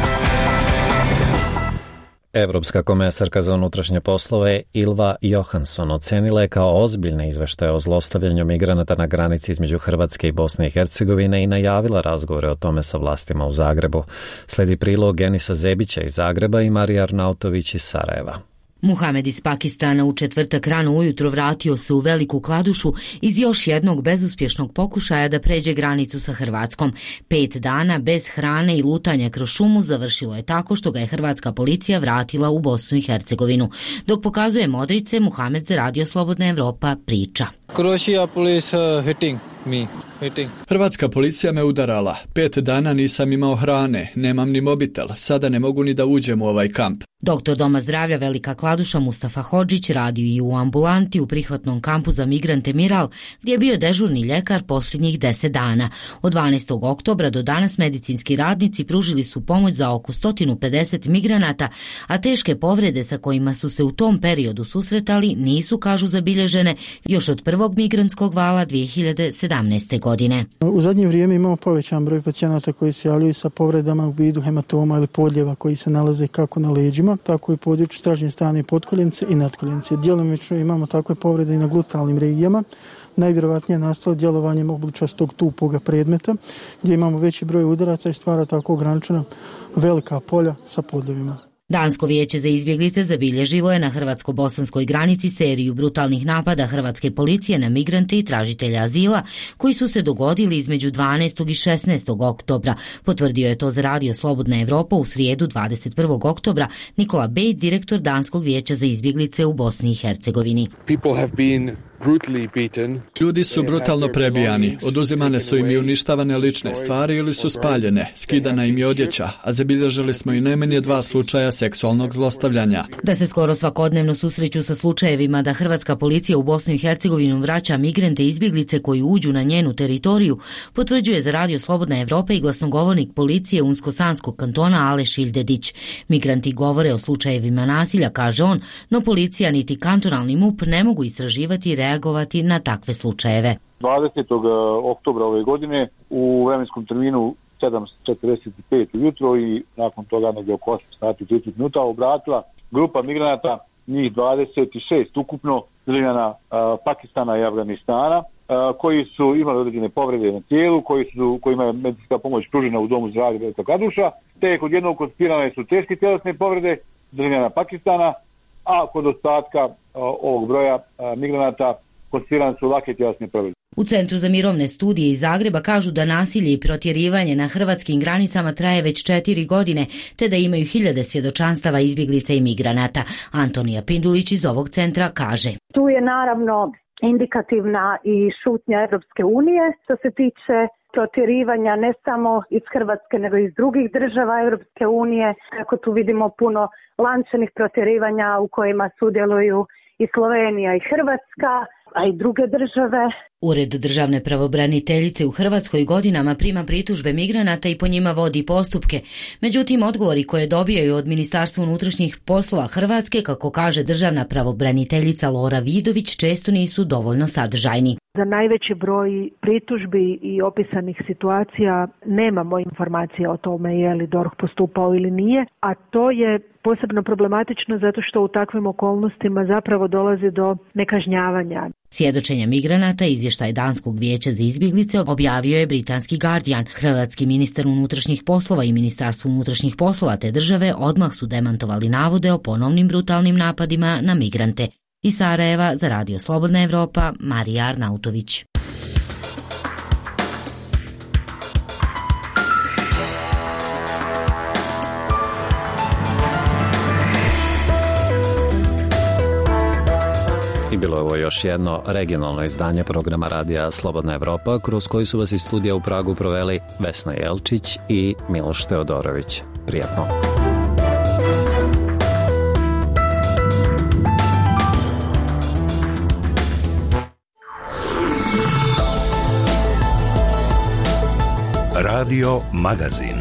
Evropska komesarka za unutrašnje poslove Ylva Johansson ocenila je kao ozbiljne izveštaje o zlostavljanju migranata na granici između Hrvatske i Bosne i Hercegovine i najavila razgovore o tome sa vlastima u Zagrebu. Sledi prilog Enisa Zebića iz Zagreba i Marija Arnautović iz Sarajeva. Muhamed iz Pakistana u četvrtak rano ujutro vratio se u Veliku Kladušu iz još jednog bezuspješnog pokušaja da pređe granicu sa Hrvatskom. Pet dana bez hrane i lutanja kroz šumu završilo je tako što ga je hrvatska policija vratila u Bosnu i Hercegovinu. Dok pokazuje modrice, Muhamed za Radio Slobodna Evropa priča. Croatia police uh, hitting me. Hitting. Hrvatska policija me udarala. Pet dana nisam imao hrane, nemam ni mobitel. Sada ne mogu ni da uđem u ovaj kamp. Doktor Doma zdravlja Velika Kladuša Mustafa Hodžić radio i u ambulanti u prihvatnom kampu za migrante Miral, gdje je bio dežurni ljekar posljednjih deset dana. Od dvanaestog oktobra do danas medicinski radnici pružili su pomoć za oko sto pedeset migranata, a teške povrede sa kojima su se u tom periodu susretali nisu, kažu, zabilježene još od prvog migrantskog vala dve hiljade sedamnaeste. godine. U zadnje vrijeme imamo povećan broj pacijenata koji se javljaju sa povredama u vidu hematoma ili podljeva koji se nalaze kako na leđima, tako i u području stražnje strane potkoljenice i nadkoljenice. Djelomično imamo takve povrede i na glutalnim regijama, najvjerovatnije nastalo djelovanjem obličastog tupoga predmeta, gdje imamo veći broj udaraca i stvara tako ograničena velika polja sa podljevima. Dansko vijeće za izbjeglice zabilježilo je na hrvatsko-bosanskoj granici seriju brutalnih napada hrvatske policije na migrante i tražitelje azila koji su se dogodili između dvanaestog i šesnaestog oktobra. Potvrdio je to za Radio Slobodna Evropa u srijedu dvadeset prvog oktobra Nikola Bejt, direktor Danskog vijeća za izbjeglice u Bosni i Hercegovini. Ljudi su brutalno prebijani, oduzimane su im i uništavane lične stvari ili su spaljene, skidana im je odjeća, a zabilježili smo i najmanje dva slučaja seksualnog zlostavljanja. Da se skoro svakodnevno susreću sa slučajevima da hrvatska policija u Bosnu i Hercegovinu vraća migrante i izbjeglice koji uđu na njenu teritoriju, potvrđuje za Radio Slobodna Evropa i glasnogovornik policije Unsko-Sanskog kantona Aleš Ildedić. Migranti govore o slučajevima nasilja, kaže on, no policija niti kantonalni M U P ne mogu istraživati i reagovati na takve slučajeve. dvadesetog oktobra ove godine u vremenskom terminu sedam četrdeset pet ujutro i nakon toga negdje oko osam sati i trideset minuta obratila grupa migranata, njih dvadeset šest ukupno, državljana Pakistana i Afganistana, a, koji su imali određene povrede na tijelu, koji su, kojima je medicinska pomoć pružena u domu zdravlja Velika Kladuša, te kod jednog konstatirane su teške tjelesne povrede državljana Pakistana, a kod ostatka a, ovog broja a, migranata konstatirane su lake tjelesne povrede. U Centru za mirovne studije iz Zagreba kažu da nasilje i protjerivanje na hrvatskim granicama traje već četiri godine, te da imaju hiljade svjedočanstava izbjeglica i migranata. Antonija Pindulić iz ovog centra kaže: Tu je naravno indikativna i šutnja Europske unije što se tiče protjerivanja ne samo iz Hrvatske nego i iz drugih država Europske unije. Kako tu vidimo puno lančanih protjerivanja u kojima sudjeluju i Slovenija i Hrvatska, a i druge države. Ured državne pravobraniteljice u Hrvatskoj godinama prima pritužbe migranata i po njima vodi postupke. Međutim, odgovori koje dobijaju od Ministarstva unutrašnjih poslova Hrvatske, kako kaže državna pravobraniteljica Lora Vidović, često nisu dovoljno sadržajni. Za najveći broj pritužbi i opisanih situacija nemamo informacije o tome je li D O R H postupao ili nije, a to je posebno problematično zato što u takvim okolnostima zapravo dolazi do nekažnjavanja. Svjedočenja migranata i izvještaj Danskog vijeća za izbjeglice objavio je britanski Guardian. Hrvatski ministar unutrašnjih poslova i Ministarstvo unutrašnjih poslova te države odmah su demantovali navode o ponovnim brutalnim napadima na migrante. Iz Sarajeva za Radio Slobodna Evropa, Marija Arnautović. I bilo je ovo još jedno regionalno izdanje programa Radija Slobodna Evropa, kroz koji su vas iz studija u Pragu proveli Vesna Jelčić i Miloš Teodorović. Prijatno. Radio Magazin.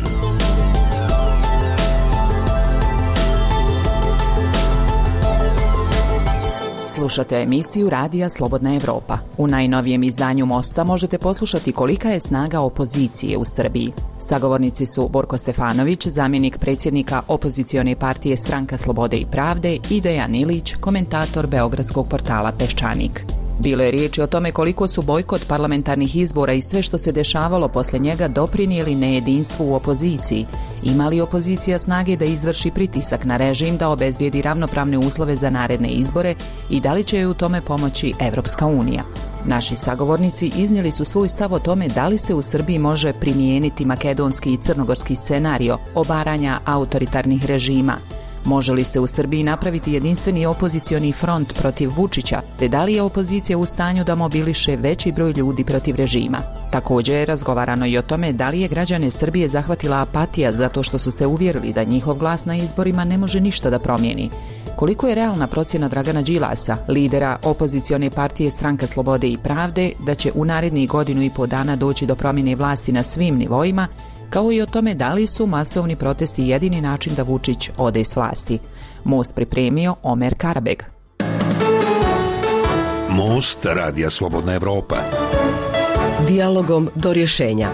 Slušate emisiju Radija Slobodna Evropa. U najnovijem izdanju Mosta možete poslušati kolika je snaga opozicije u Srbiji. Sagovornici su Borko Stefanović, zamjenik predsjednika opozicione partije Stranka slobode i pravde, i Dejan Ilić, komentator beogradskog portala Peščanik. Bilo je riječi o tome koliko su bojkot parlamentarnih izbora i sve što se dešavalo posle njega doprinijeli nejedinstvu u opoziciji. Ima li opozicija snage da izvrši pritisak na režim da obezbijedi ravnopravne uslove za naredne izbore i da li će joj u tome pomoći Evropska unija? Naši sagovornici iznijeli su svoj stav o tome da li se u Srbiji može primijeniti makedonski i crnogorski scenario obaranja autoritarnih režima. Može li se u Srbiji napraviti jedinstveni opozicioni front protiv Vučića, te da li je opozicija u stanju da mobiliše veći broj ljudi protiv režima? Također je razgovarano i o tome da li je građane Srbije zahvatila apatija zato što su se uvjerili da njihov glas na izborima ne može ništa da promijeni. Koliko je realna procjena Dragana Đilasa, lidera opozicione partije Stranka slobode i pravde, da će u narednih godinu i po dana doći do promjene vlasti na svim nivoima, kao i o tome da li su masovni protesti jedini način da Vučić ode s vlasti. Most pripremio Omer Karabeg. Most Radija Slobodna Evropa. Dijalogom do rješenja.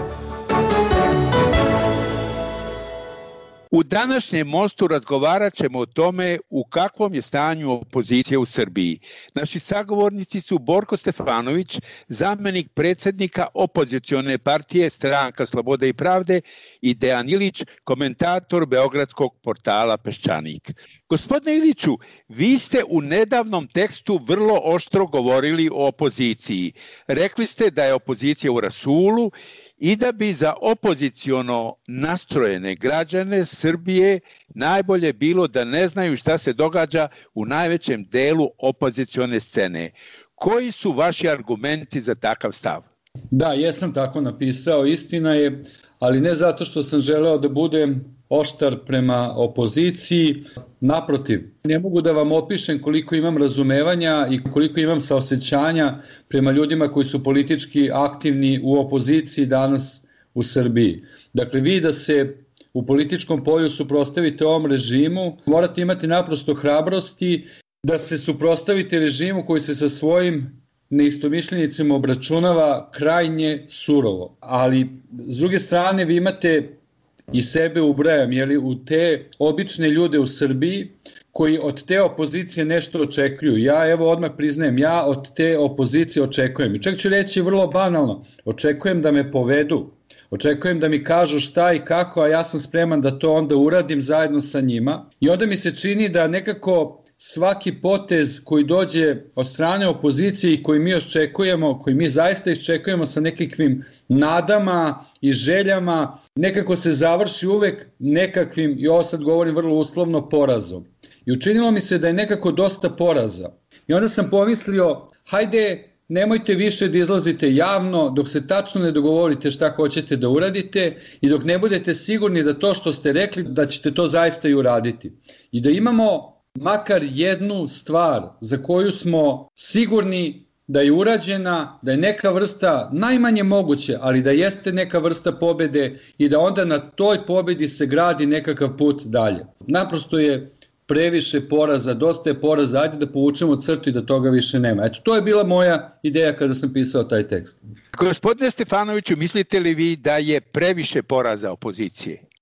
U današnjem Mostu razgovarat ćemo o tome u kakvom je stanju opozicija u Srbiji. Naši sagovornici su Borko Stefanović, zamjenik predsjednika opozicione partije Stranka slobode i pravde, i Dejan Ilić, komentator beogradskog portala Peščanik. Gospodine Iliću, vi ste u nedavnom tekstu vrlo oštro govorili o opoziciji. Rekli ste da je opozicija u rasulu i da bi za opoziciono nastrojene građane Srbije najbolje bilo da ne znaju šta se događa u najvećem delu opozicione scene. Koji su vaši argumenti za takav stav? Da, jesam tako napisao, istina je, ali ne zato što sam želeo da budem oštar prema opoziciji. Naprotiv, ne mogu da vam opišem koliko imam razumevanja i koliko imam saosećanja prema ljudima koji su politički aktivni u opoziciji danas u Srbiji. Dakle, vi da se u političkom polju suprotstavite ovom režimu, morate imati naprosto hrabrosti da se suprotstavite režimu koji se sa svojim neistomišljenicima obračunava krajnje surovo. Ali, s druge strane, vi imate i sebe ubrajam, jeli, u te obične ljude u Srbiji koji od te opozicije nešto očekuju. Ja, evo, odmah priznajem, ja od te opozicije očekujem. I čak ću reći vrlo banalno, očekujem da me povedu, očekujem da mi kažu šta i kako, a ja sam spreman da to onda uradim zajedno sa njima. I onda mi se čini da nekako svaki potez koji dođe od strane opozicije i koji mi očekujemo, koji mi zaista iščekujemo sa nekakvim nadama i željama, nekako se završi uvek nekakvim, i ovo sad govorim vrlo uslovno, porazom. I učinilo mi se da je nekako dosta poraza. I onda sam pomislio, hajde, nemojte više da izlazite javno dok se tačno ne dogovorite šta hoćete da uradite i dok ne budete sigurni da to što ste rekli, da ćete to zaista i uraditi. I da imamo makar jednu stvar za koju smo sigurni da je urađena, da je neka vrsta, najmanje moguće, ali da jeste neka vrsta pobede i da onda na toj pobedi se gradi nekakav put dalje. Naprosto je previše poraza, dosta je poraza, ajde da povučemo crtu i da toga više nema. Eto, to je bila moja ideja kada sam pisao taj tekst. Gospodine Stefanoviću, mislite li vi da je previše poraza opozicije?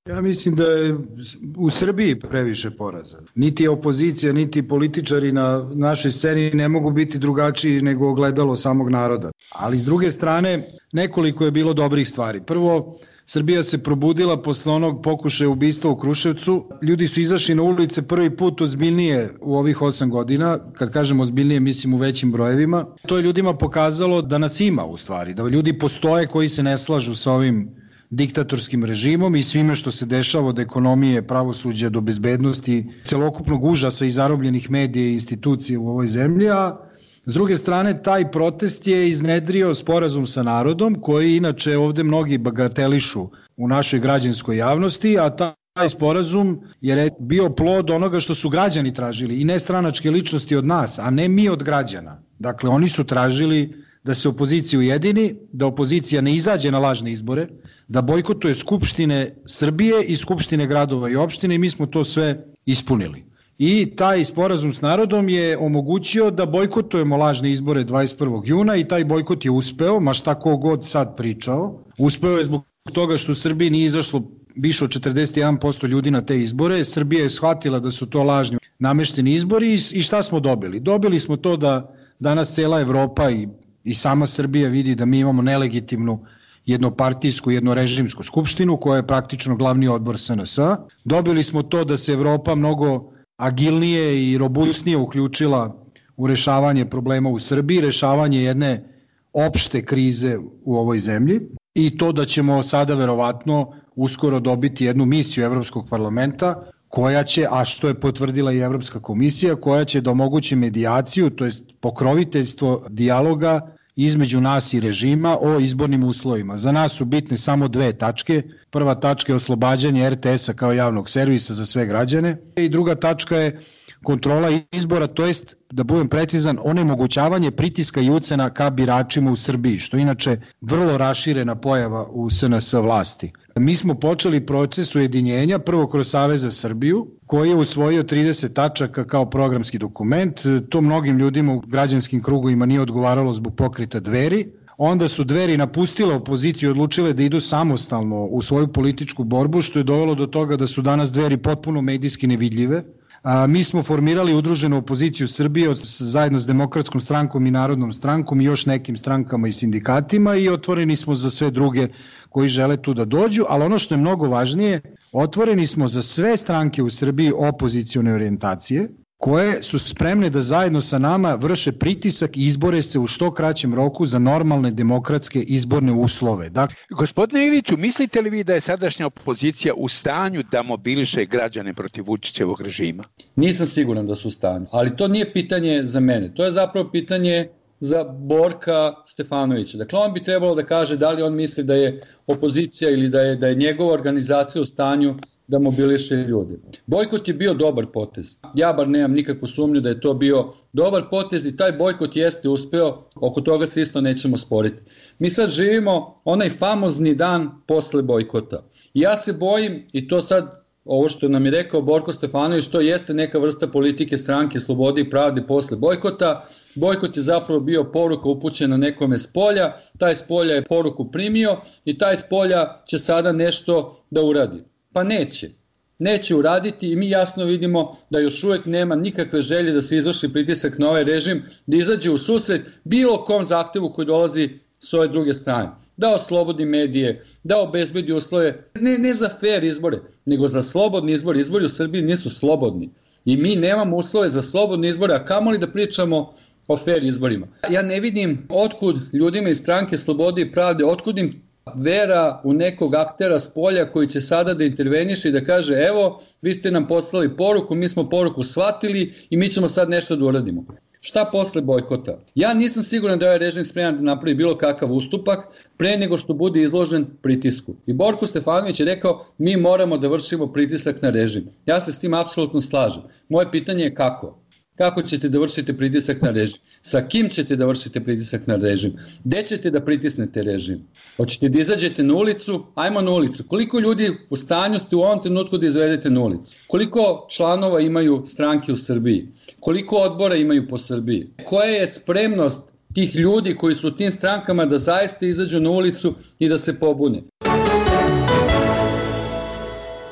Ja mislim da je u Srbiji previše poraza. Niti opozicija, niti političari na našoj sceni ne mogu biti drugačiji nego ogledalo samog naroda. Ali s druge strane, nekoliko je bilo dobrih stvari. Prvo, Srbija se probudila posle onog pokušaja ubistva u Kruševcu. Ljudi su izašli na ulice prvi put ozbiljnije u ovih osam godina. Kad kažem ozbiljnije, mislim u većim brojevima. To je ljudima pokazalo da nas ima u stvari, da ljudi postoje koji se ne slažu sa ovim diktatorskim režimom i svime što se dešava od ekonomije, pravosuđa do bezbednosti, celokupnog užasa i zarobljenih medija i institucija u ovoj zemlji, a s druge strane taj protest je iznedrio sporazum sa narodom koji inače ovde mnogi bagatelišu u našoj građanskoj javnosti, a taj sporazum je bio plod onoga što su građani tražili i ne stranačke ličnosti od nas, a ne mi od građana. Dakle, oni su tražili da se opozicija ujedini, da opozicija ne izađe na lažne izbore, da bojkotuje skupštine Srbije i skupštine gradova i opštine i mi smo to sve ispunili. I taj sporazum s narodom je omogućio da bojkotujemo lažne izbore dvadeset prvog juna i taj bojkot je uspeo, ma šta ko god sad pričao. Uspeo je zbog toga što u Srbiji nije izašlo više od četrdeset jedan posto ljudi na te izbore. Srbija je shvatila da su to lažni namešteni izbori i šta smo dobili? Dobili smo to da danas cela Evropa i I sama Srbija vidi da mi imamo nelegitimnu jednopartijsku, jednorežimsku skupštinu koja je praktično glavni odbor S N S. Dobili smo to da se Evropa mnogo agilnije i robustnije uključila u rešavanje problema u Srbiji, rešavanje jedne opšte krize u ovoj zemlji i to da ćemo sada verovatno uskoro dobiti jednu misiju Evropskog parlamenta koja će, a što je potvrdila i Evropska komisija, koja će da omogući medijaciju, to jest pokroviteljstvo dijaloga između nas i režima o izbornim uslovima. Za nas su bitne samo dve tačke. Prva tačka je oslobađanje R T S-a kao javnog servisa za sve građane i druga tačka je kontrola izbora, to jest, da budem precizan, onemogućavanje pritiska i ucena ka biračima u Srbiji, što je inače vrlo raširena pojava u S N S vlasti. Mi smo počeli proces ujedinjenja prvo kroz Savez za Srbiju, koji je usvojio trideset tačaka kao programski dokument. To mnogim ljudima u građanskim krugovima nije odgovaralo zbog pokreta Dveri. Onda su Dveri napustile opoziciju i odlučile da idu samostalno u svoju političku borbu, što je dovelo do toga da su danas Dveri potpuno medijski nevidljive. A, mi smo formirali udruženu opoziciju Srbije od, zajedno s Demokratskom strankom i Narodnom strankom i još nekim strankama i sindikatima i otvoreni smo za sve druge koji žele tu da dođu, ali ono što je mnogo važnije, otvoreni smo za sve stranke u Srbiji opozicione orijentacije, koje su spremne da zajedno sa nama vrše pritisak i izbore se u što kraćem roku za normalne demokratske izborne uslove. Dakle, Gospodine Iliću, mislite li vi da je sadašnja opozicija u stanju da mobiliše građane protiv Vučićevog režima? Nisam siguran da su u stanju, ali to nije pitanje za mene. To je zapravo pitanje za Borka Stefanovića. Dakle, on bi trebalo da kaže da li on misli da je opozicija ili da je, da je njegova organizacija u stanju da mobiliše ljude. Bojkot je bio dobar potez. Ja bar nemam nikakvu sumnju da je to bio dobar potez i taj bojkot jeste uspeo, oko toga se isto nećemo sporiti. Mi sad živimo onaj famozni dan posle bojkota. I ja se bojim, i to sad, ovo što nam je rekao Borko Stefanović, to jeste neka vrsta politike stranke Slobode i pravde posle bojkota. Bojkot je zapravo bio poruka upućena nekome s polja, taj s polja je poruku primio i taj s polja će sada nešto da uradi. Pa neće. Neće uraditi i mi jasno vidimo da još uvek nema nikakve želje da se izvrši pritisak na ovaj režim, da izađe u susret bilo kom zahtevu koji dolazi s ove druge strane. Da oslobodi medije, da obezbedi uslove, ne, ne za fair izbore, nego za slobodni izbor. Izbori u Srbiji nisu slobodni i mi nemamo uslove za slobodne izbore, a kamoli da pričamo o fair izborima. Ja ne vidim otkud ljudima iz stranke Slobode i pravde, otkud im vera u nekog aktera s polja koji će sada da interveniše i da kaže evo, vi ste nam poslali poruku, mi smo poruku shvatili i mi ćemo sad nešto da uradimo. Šta posle bojkota? Ja nisam siguran da je ovaj režim spreman da napravi bilo kakav ustupak pre nego što bude izložen pritisku. I Borko Stefanović je rekao mi moramo da vršimo pritisak na režim. Ja se s tim apsolutno slažem. Moje pitanje je kako? Kako ćete da vršite pritisak na režim? Sa kim ćete da vršite pritisak na režim? Gde ćete da pritisnete režim? Hoćete da izađete na ulicu? Ajmo na ulicu. Koliko ljudi u stanju ste u ovom trenutku da izvedete na ulicu? Koliko članova imaju stranke u Srbiji? Koliko odbora imaju po Srbiji? Koja je spremnost tih ljudi koji su u tim strankama da zaista izađu na ulicu i da se pobune?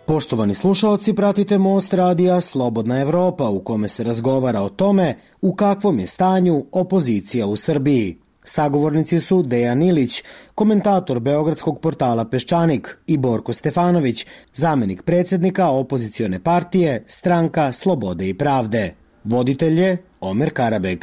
Poštovani slušaoci, pratite Most radija Slobodna Evropa u kome se razgovara o tome u kakvom je stanju opozicija u Srbiji. Sagovornici su Dejan Ilić, komentator beogradskog portala Peščanik, i Borko Stefanović, zamenik predsjednika opozicione partije Stranka slobode i pravde. Voditelj je Omer Karabeg.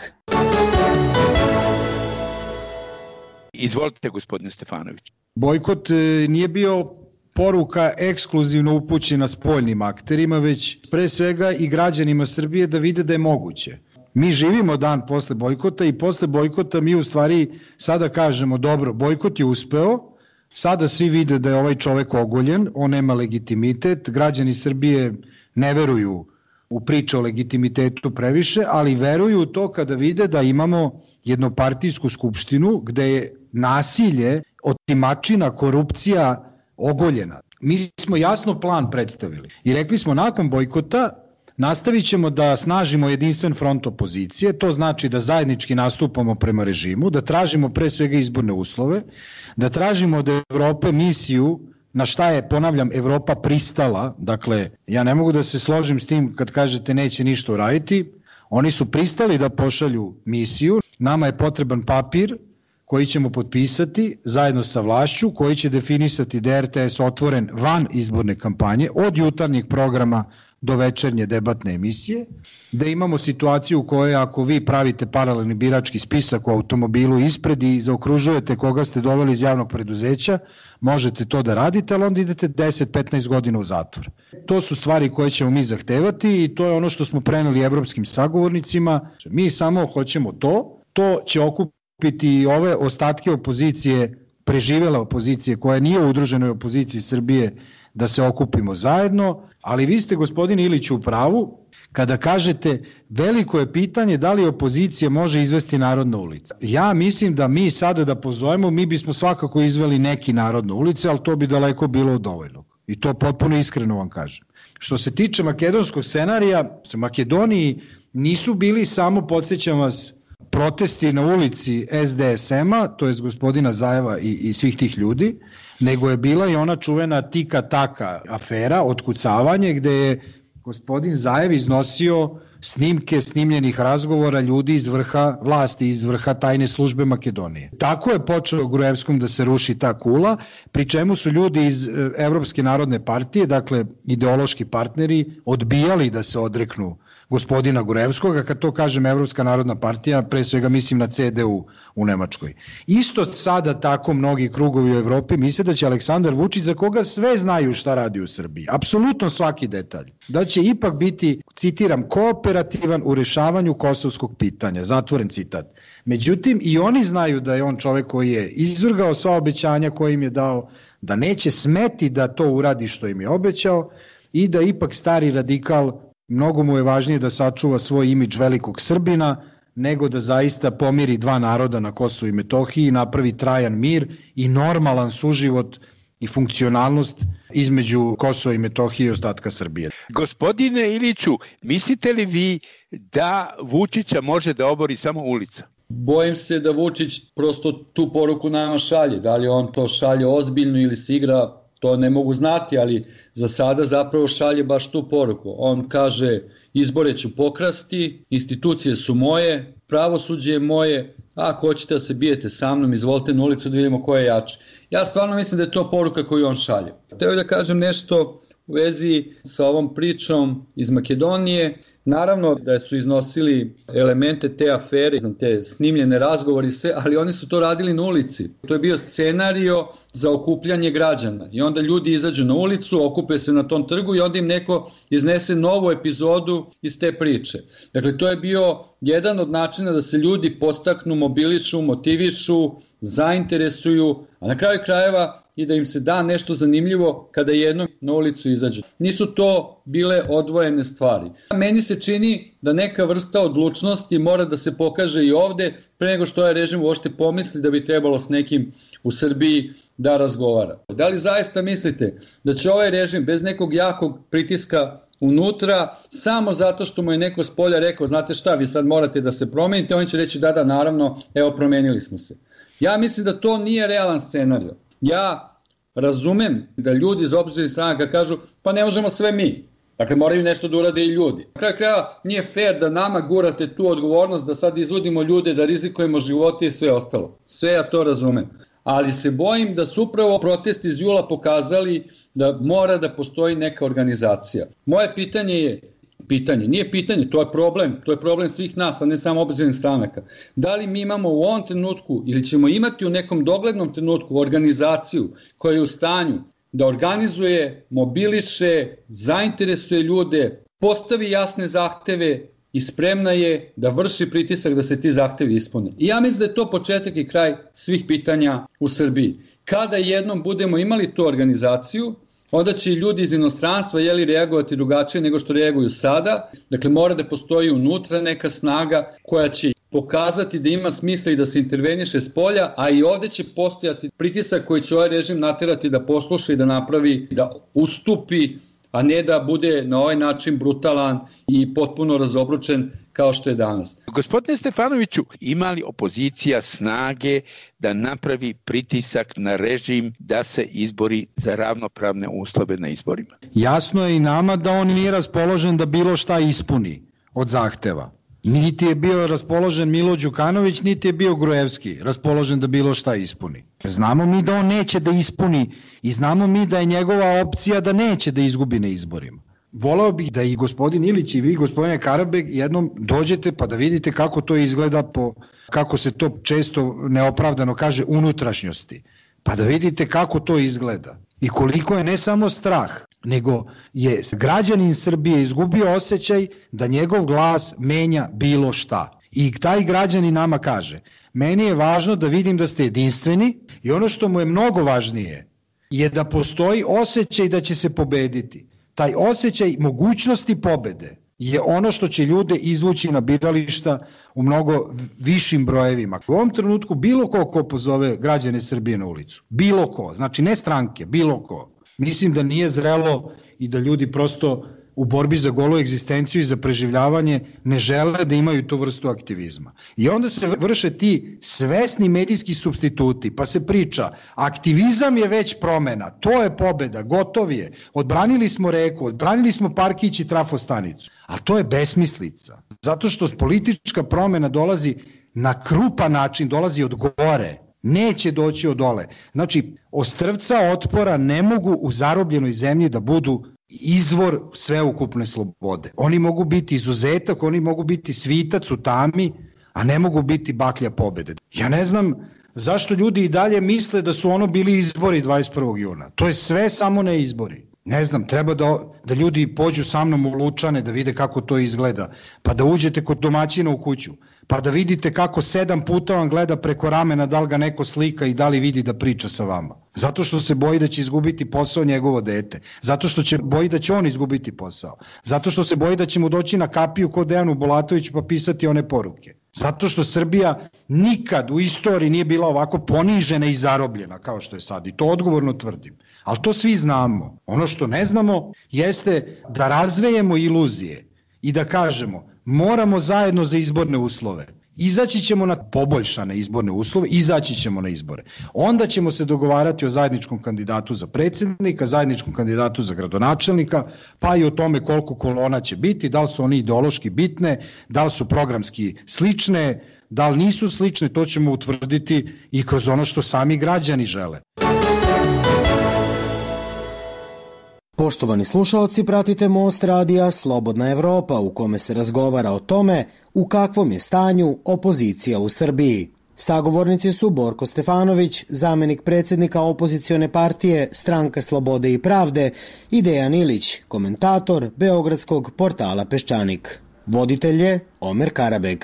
Izvolite, gospodine Stefanović. Bojkot nije bio poruka ekskluzivno upućena spoljnim akterima, već pre svega i građanima Srbije da vide da je moguće. Mi živimo dan posle bojkota i posle bojkota mi u stvari sada kažemo dobro, bojkot je uspeo, sada svi vide da je ovaj čovek ogoljen, on nema legitimitet, građani Srbije ne veruju u priče o legitimitetu previše, ali veruju u to kada vide da imamo jednopartijsku skupštinu gde je nasilje, otimačina, korupcija ogoljena. Mi smo jasno plan predstavili i rekli smo nakon bojkota nastavit ćemo da snažimo jedinstven front opozicije, to znači da zajednički nastupamo prema režimu, da tražimo pre svega izborne uslove, da tražimo od Evrope misiju na šta je, ponavljam, Evropa pristala, dakle, ja ne mogu da se složim s tim kad kažete neće ništa uraditi, oni su pristali da pošalju misiju, nama je potreban papir koji ćemo potpisati zajedno sa vlašću, koji će definisati da je R T S otvoren van izborne kampanje, od jutarnjih programa do večernje debatne emisije, da imamo situaciju u kojoj ako vi pravite paralelni birački spisak u automobilu ispred i zaokružujete koga ste doveli iz javnog preduzeća, možete to da radite, ali onda idete deset do petnaest godina u zatvor. To su stvari koje ćemo mi zahtevati i to je ono što smo preneli evropskim sagovornicima. Mi samo hoćemo to, to će okupiti ove ostatke opozicije, preživela opozicije koja nije u udruženoj opoziciji Srbije, da se okupimo zajedno, ali vi ste, gospodine Iliću, u pravu kada kažete veliko je pitanje da li opozicija može izvesti narod na ulicu. Ja mislim da mi sada da pozovemo, mi bismo svakako izveli neki narod na ulice, ali to bi daleko bilo dovoljno. I to potpuno iskreno vam kažem. Što se tiče makedonskog scenarija, u Makedoniji nisu bili samo, podsjećam vas, protesti na ulici S D S M-a, to je gospodina Zajeva i, i svih tih ljudi, nego je bila i ona čuvena tika-taka afera, otkucavanje, gde je gospodin Zajev iznosio snimke snimljenih razgovora ljudi iz vrha vlasti, iz vrha tajne službe Makedonije. Tako je počeo Gruevskom da se ruši ta kula, pri čemu su ljudi iz Evropske narodne partije, dakle ideološki partneri, odbijali da se odreknu gospodina Gruevskog, a kad to kažem Evropska narodna partija, pre svega mislim na C D U u Nemačkoj. Isto sada tako mnogi krugovi u Evropi misle da će Aleksandar Vučić, za koga sve znaju šta radi u Srbiji, apsolutno svaki detalj, da će ipak biti, citiram, kooperativan u rešavanju kosovskog pitanja, zatvoren citat. Međutim, i oni znaju da je on čovek koji je izvrgao sva obećanja koje im je dao, da neće smeti da to uradi što im je obećao i da ipak stari radikal, mnogo mu je važnije da sačuva svoj imidž velikog Srbina nego da zaista pomiri dva naroda na Kosovu i Metohiji i napravi trajan mir i normalan suživot i funkcionalnost između Kosova i Metohije i ostatka Srbije. Gospodine Iliću, mislite li vi da Vučića može da obori samo ulica? Bojim se da Vučić prosto tu poruku nama šalje. Da li on to šalje ozbiljno ili se igra, to ne mogu znati, ali za sada zapravo šalje baš tu poruku. On kaže, izbore ću pokrasti, institucije su moje, pravosuđe je moje, a ako hoćete da se bijete sa mnom, izvolite na ulicu da vidimo ko je jači. Ja stvarno mislim da je to poruka koju on šalje. Teo da kažem nešto u vezi sa ovom pričom iz Makedonije. Naravno da su iznosili elemente te afere, te snimljene razgovori sve, ali oni su to radili na ulici. To je bio scenario za okupljanje građana i onda ljudi izađu na ulicu, okupe se na tom trgu i onda im neko iznese novu epizodu iz te priče. Dakle, to je bio jedan od načina da se ljudi podstaknu, mobilišu, motivišu, zainteresuju, a na kraju krajeva i da im se da nešto zanimljivo kada jednom na ulicu izađu. Nisu to bile odvojene stvari. Meni se čini da neka vrsta odlučnosti mora da se pokaže i ovde, pre nego što je režim uopšte pomisli da bi trebalo s nekim u Srbiji da razgovara. Da li zaista mislite da će ovaj režim bez nekog jakog pritiska unutra, samo zato što mu je neko s polja rekao, znate šta, vi sad morate da se promenite, oni će reći da, da, naravno, evo, promenili smo se. Ja mislim da to nije realan scenario. Ja razumem da ljudi iz opozicionih stranaka kažu pa ne možemo sve mi. Dakle, moraju nešto da urade i ljudi. Na kraju kraja nije fair da nama gurate tu odgovornost da sad izvodimo ljude, da rizikujemo živote i sve ostalo. Sve ja to razumem. Ali se bojim da su upravo protesti iz jula pokazali da mora da postoji neka organizacija. Moje pitanje je, pitanje, nije pitanje, to je problem, to je problem svih nas, a ne samo opozicionih stranaka. Da li mi imamo u ovom trenutku ili ćemo imati u nekom doglednom trenutku organizaciju koja je u stanju da organizuje, mobiliše, zainteresuje ljude, postavi jasne zahteve i spremna je da vrši pritisak da se ti zahtevi ispune. I ja mislim da je to početak i kraj svih pitanja u Srbiji. Kada jednom budemo imali tu organizaciju, onda će i ljudi iz inostranstva jeli reagovati drugačije nego što reaguju sada. Dakle, mora da postoji unutra neka snaga koja će pokazati da ima smisla i da se interveniše s polja, a i ovde će postojati pritisak koji će ovaj režim naterati da posluša i da napravi, da ustupi, a ne da bude na ovaj način brutalan i potpuno razobručen kao što je danas. Gospodine Stefanoviću, ima li opozicija snage da napravi pritisak na režim da se izbori za ravnopravne uslove na izborima? Jasno je i nama da on nije raspoložen da bilo šta ispuni od zahteva. Niti je bio raspoložen Milo Đukanović, niti je bio Gruevski raspoložen da bilo šta ispuni. Znamo mi da on neće da ispuni i znamo mi da je njegova opcija da neće da izgubi na izborima. Voleo bih da i gospodin Ilić i vi, gospodine Karabeg, jednom dođete pa da vidite kako to izgleda, po, kako se to često neopravdano kaže, unutrašnjosti. Pa da vidite kako to izgleda i koliko je ne samo strah, nego je građanin Srbije izgubio osjećaj da njegov glas menja bilo šta. I taj građanin nama kaže, meni je važno da vidim da ste jedinstveni i ono što mu je mnogo važnije je da postoji osjećaj da će se pobediti. Taj osjećaj mogućnosti pobede je ono što će ljude izvući na birališta u mnogo višim brojevima. U ovom trenutku bilo ko ko pozove građane Srbije na ulicu, bilo ko, znači ne stranke, bilo ko. Mislim da nije zrelo i da ljudi prosto u borbi za golu egzistenciju i za preživljavanje ne žele da imaju tu vrstu aktivizma. I onda se vrše ti svesni medijski supstituti, pa se priča, aktivizam je već promena, to je pobeda, gotov je, odbranili smo reku, odbranili smo parkić i trafostanicu. A to je besmislica, zato što politička promena dolazi na krupan način, dolazi od gore, neće doći od dole. Znači, ostrvca otpora ne mogu u zarobljenoj zemlji da budu izvor sveukupne slobode. Oni mogu biti izuzetak, oni mogu biti svitac u tami, a ne mogu biti baklja pobede. Ja ne znam zašto ljudi i dalje misle da su ono bili izbori dvadeset prvog juna. To je sve samo ne izbori. Ne znam, treba da, da ljudi pođu sa mnom u Lučane da vide kako to izgleda, pa da uđete kod domaćina u kuću, pa da vidite kako sedam puta vam gleda preko ramena da li ga neko slika i da li vidi da priča sa vama. Zato što se boji da će izgubiti posao njegovo dete, zato što će boji da će on izgubiti posao, zato što se boji da će mu doći na kapiju kod Dejanu Bulatoviću pa pisati one poruke. Zato što Srbija nikad u istoriji nije bila ovako ponižena i zarobljena kao što je sad i to odgovorno tvrdim. Ali to svi znamo. Ono što ne znamo jeste da razvejemo iluzije i da kažemo moramo zajedno za izborne uslove. Izaći ćemo na poboljšane izborne uslove, izaći ćemo na izbore. Onda ćemo se dogovarati o zajedničkom kandidatu za predsjednika, zajedničkom kandidatu za gradonačelnika, pa i o tome koliko kolona će biti, da li su oni ideološki bitne, da li su programski slične, da li nisu slične, to ćemo utvrditi i kroz ono što sami građani žele. Poštovani slušalci, pratite Most radija Slobodna Evropa u kome se razgovara o tome u kakvom je stanju opozicija u Srbiji. Sagovornici su Borko Stefanović, zamenik predsjednika opozicione partije Stranka slobode i pravde, i Dejan Ilić, komentator beogradskog portala Peščanik. Voditelj je Omer Karabeg.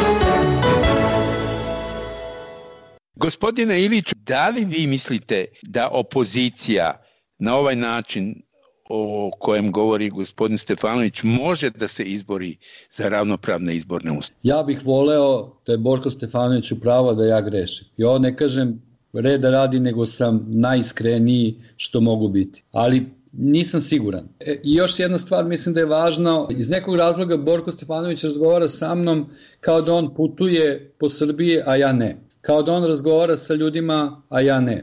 Gospodine Ilić, da li vi mislite da opozicija na ovaj način o kojem govori gospodin Stefanović može da se izbori za ravnopravne izborne uslove? Ja bih voleo da je Borko Stefanović upravo da ja grešim. I ovo ne kažem reda radi, nego sam najiskreniji što mogu biti. Ali nisam siguran. E, I još jedna stvar mislim da je važno. Iz nekog razloga Borko Stefanović razgovara sa mnom kao da on putuje po Srbiji, a ja ne. Kao da on razgovara sa ljudima, a ja ne.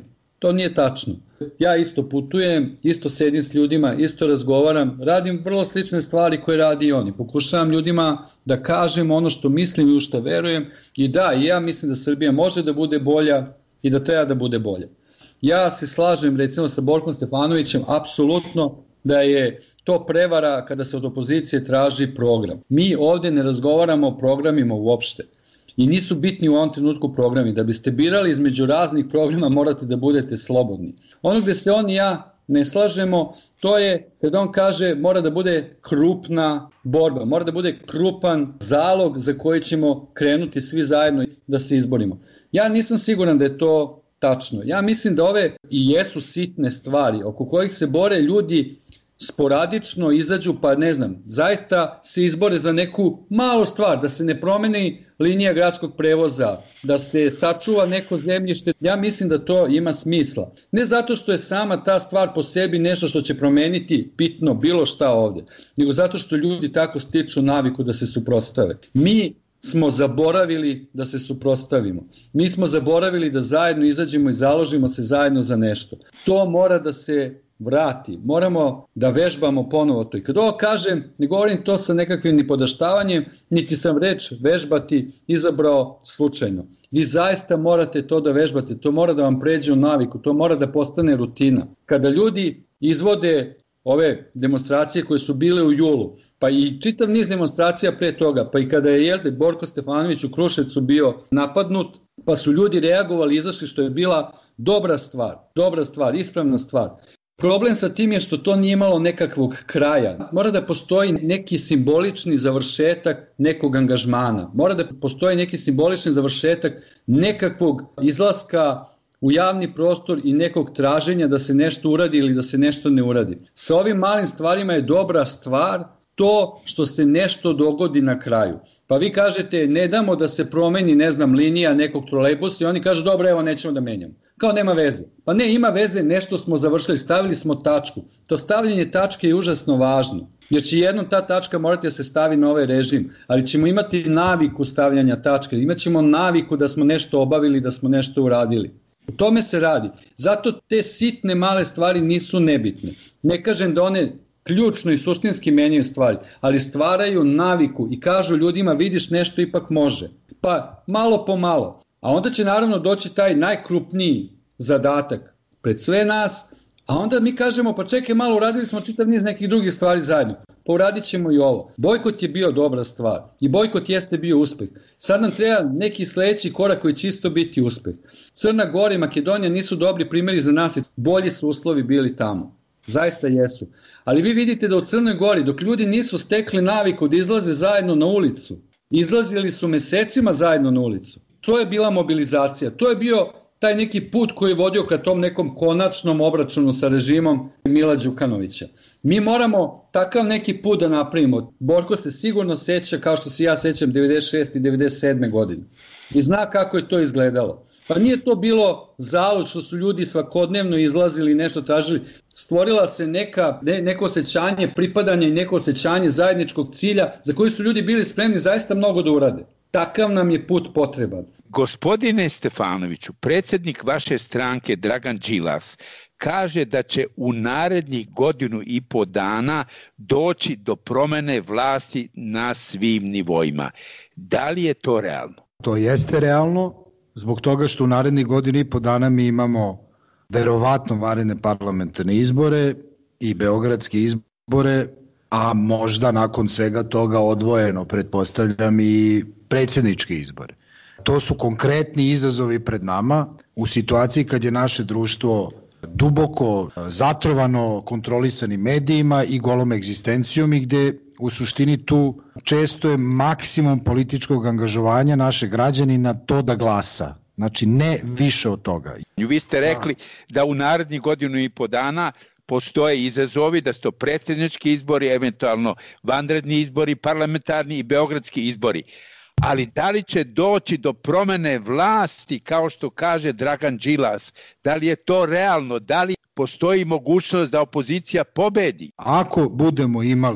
To nije tačno. Ja isto putujem, isto sedim s ljudima, isto razgovaram, radim vrlo slične stvari koje radi i oni. Pokušavam ljudima da kažem ono što mislim i u što verujem i da, ja mislim da Srbija može da bude bolja i da treba da bude bolja. Ja se slažem recimo sa Borkom Stefanovićem apsolutno da je to prevara kada se od opozicije traži program. Mi ovdje ne razgovaramo o programima uopšte. I nisu bitni u ovom trenutku programi. Da biste birali između raznih programa morate da budete slobodni. Ono gde se on i ja ne slažemo, to je kada on kaže mora da bude krupna borba, mora da bude krupan zalog za koji ćemo krenuti svi zajedno da se izborimo. Ja nisam siguran da je to tačno. Ja mislim da ove i jesu sitne stvari oko kojih se bore ljudi sporadično izađu, pa ne znam, zaista se izbore za neku malu stvar, da se ne promeni linija gradskog prevoza, da se sačuva neko zemljište. Ja mislim da to ima smisla. Ne zato što je sama ta stvar po sebi nešto što će promeniti bitno bilo šta ovde, nego zato što ljudi tako stiču naviku da se suprotstave. Mi smo zaboravili da se suprotstavimo. Mi smo zaboravili da zajedno izađemo i založimo se zajedno za nešto. To mora da se vrati. Moramo da vežbamo ponovo to. I kad ovo kažem, ne govorim to sa nekakvim ni podaštavanjem, niti sam reč vežbati izabrao slučajno. Vi zaista morate to da vežbate, to mora da vam pređe u naviku, to mora da postane rutina. Kada ljudi izvode ove demonstracije koje su bile u julu, pa i čitav niz demonstracija pre toga, pa i kada je jelde Borko Stefanović u Kruševcu bio napadnut, pa su ljudi reagovali, izašli, što je bila dobra stvar, dobra stvar, ispravna stvar. Problem sa tim je što to nije imalo nekakvog kraja. Mora da postoji neki simbolični završetak nekog angažmana. Mora da postoji neki simbolični završetak nekakvog izlaska u javni prostor i nekog traženja da se nešto uradi ili da se nešto ne uradi. Sa ovim malim stvarima je dobra stvar to što se nešto dogodi na kraju. Pa vi kažete ne damo da se promeni, ne znam, linija nekog trolejbusa i oni kažu dobro, evo nećemo da menjamo. Kao nema veze. Pa ne, ima veze, nešto smo završili, stavili smo tačku. To stavljanje tačke je užasno važno, jer će jednom ta tačka morati da se stavi na ovaj režim, ali ćemo imati naviku stavljanja tačke, imat ćemo naviku da smo nešto obavili, da smo nešto uradili. U tome se radi. Zato te sitne male stvari nisu nebitne. Ne kažem da one ključno i suštinski menjaju stvari, ali stvaraju naviku i kažu ljudima vidiš nešto ipak može. Pa malo po malo. A onda će naravno doći taj najkrupniji zadatak pred sve nas, a onda mi kažemo pa čekaj malo, uradili smo čitav niz nekih drugih stvari zajedno, pa uradit ćemo i ovo. Bojkot je bio dobra stvar i bojkot jeste bio uspeh. Sad nam treba neki sledeći korak koji će isto biti uspeh. Crna Gora i Makedonija nisu dobri primjeri za nas, bolji su uslovi bili tamo. Zaista jesu. Ali vi vidite da u Crnoj Gori, dok ljudi nisu stekli naviku da izlaze zajedno na ulicu, izlazili su mesecima zajedno na ulicu. To je bila mobilizacija, to je bio taj neki put koji je vodio ka tom nekom konačnom obračunu sa režimom Mila Đukanovića. Mi moramo takav neki put da napravimo. Borko se sigurno seća, kao što se ja sećam, devedeset šeste i devedeset sedme godine. I zna kako je to izgledalo. Pa nije to bilo zalud što su ljudi svakodnevno izlazili i nešto tražili. Stvorila se neka, ne, neko osjećanje pripadanja i neko osjećanje zajedničkog cilja za koji su ljudi bili spremni zaista mnogo da urade. Takav nam je put potreban. Gospodine Stefanoviću, predsjednik vaše stranke Dragan Đilas kaže da će u narednih godinu i po dana doći do promene vlasti na svim nivoima. Da li je to realno? To jeste realno, zbog toga što u narednih godinu i po dana mi imamo verovatno vanredne parlamentarne izbore i beogradske izbore, a možda nakon svega toga odvojeno, pretpostavljam, i predsjedničke izbore. To su konkretni izazovi pred nama u situaciji kad je naše društvo duboko zatrovano kontrolisanim medijima i golom egzistencijom i gde u suštini tu često je maksimum političkog angažovanja našeg građanina to da glasa. Znači ne više od toga. Vi ste rekli da u narednih godinu i po dana postoje izazovi, da su to predsjednički izbori, eventualno vanredni izbori, parlamentarni i beogradski izbori. Ali da li će doći do promene vlasti, kao što kaže Dragan Đilas? Da li je to realno? Da li postoji mogućnost da opozicija pobedi? Ako budemo imali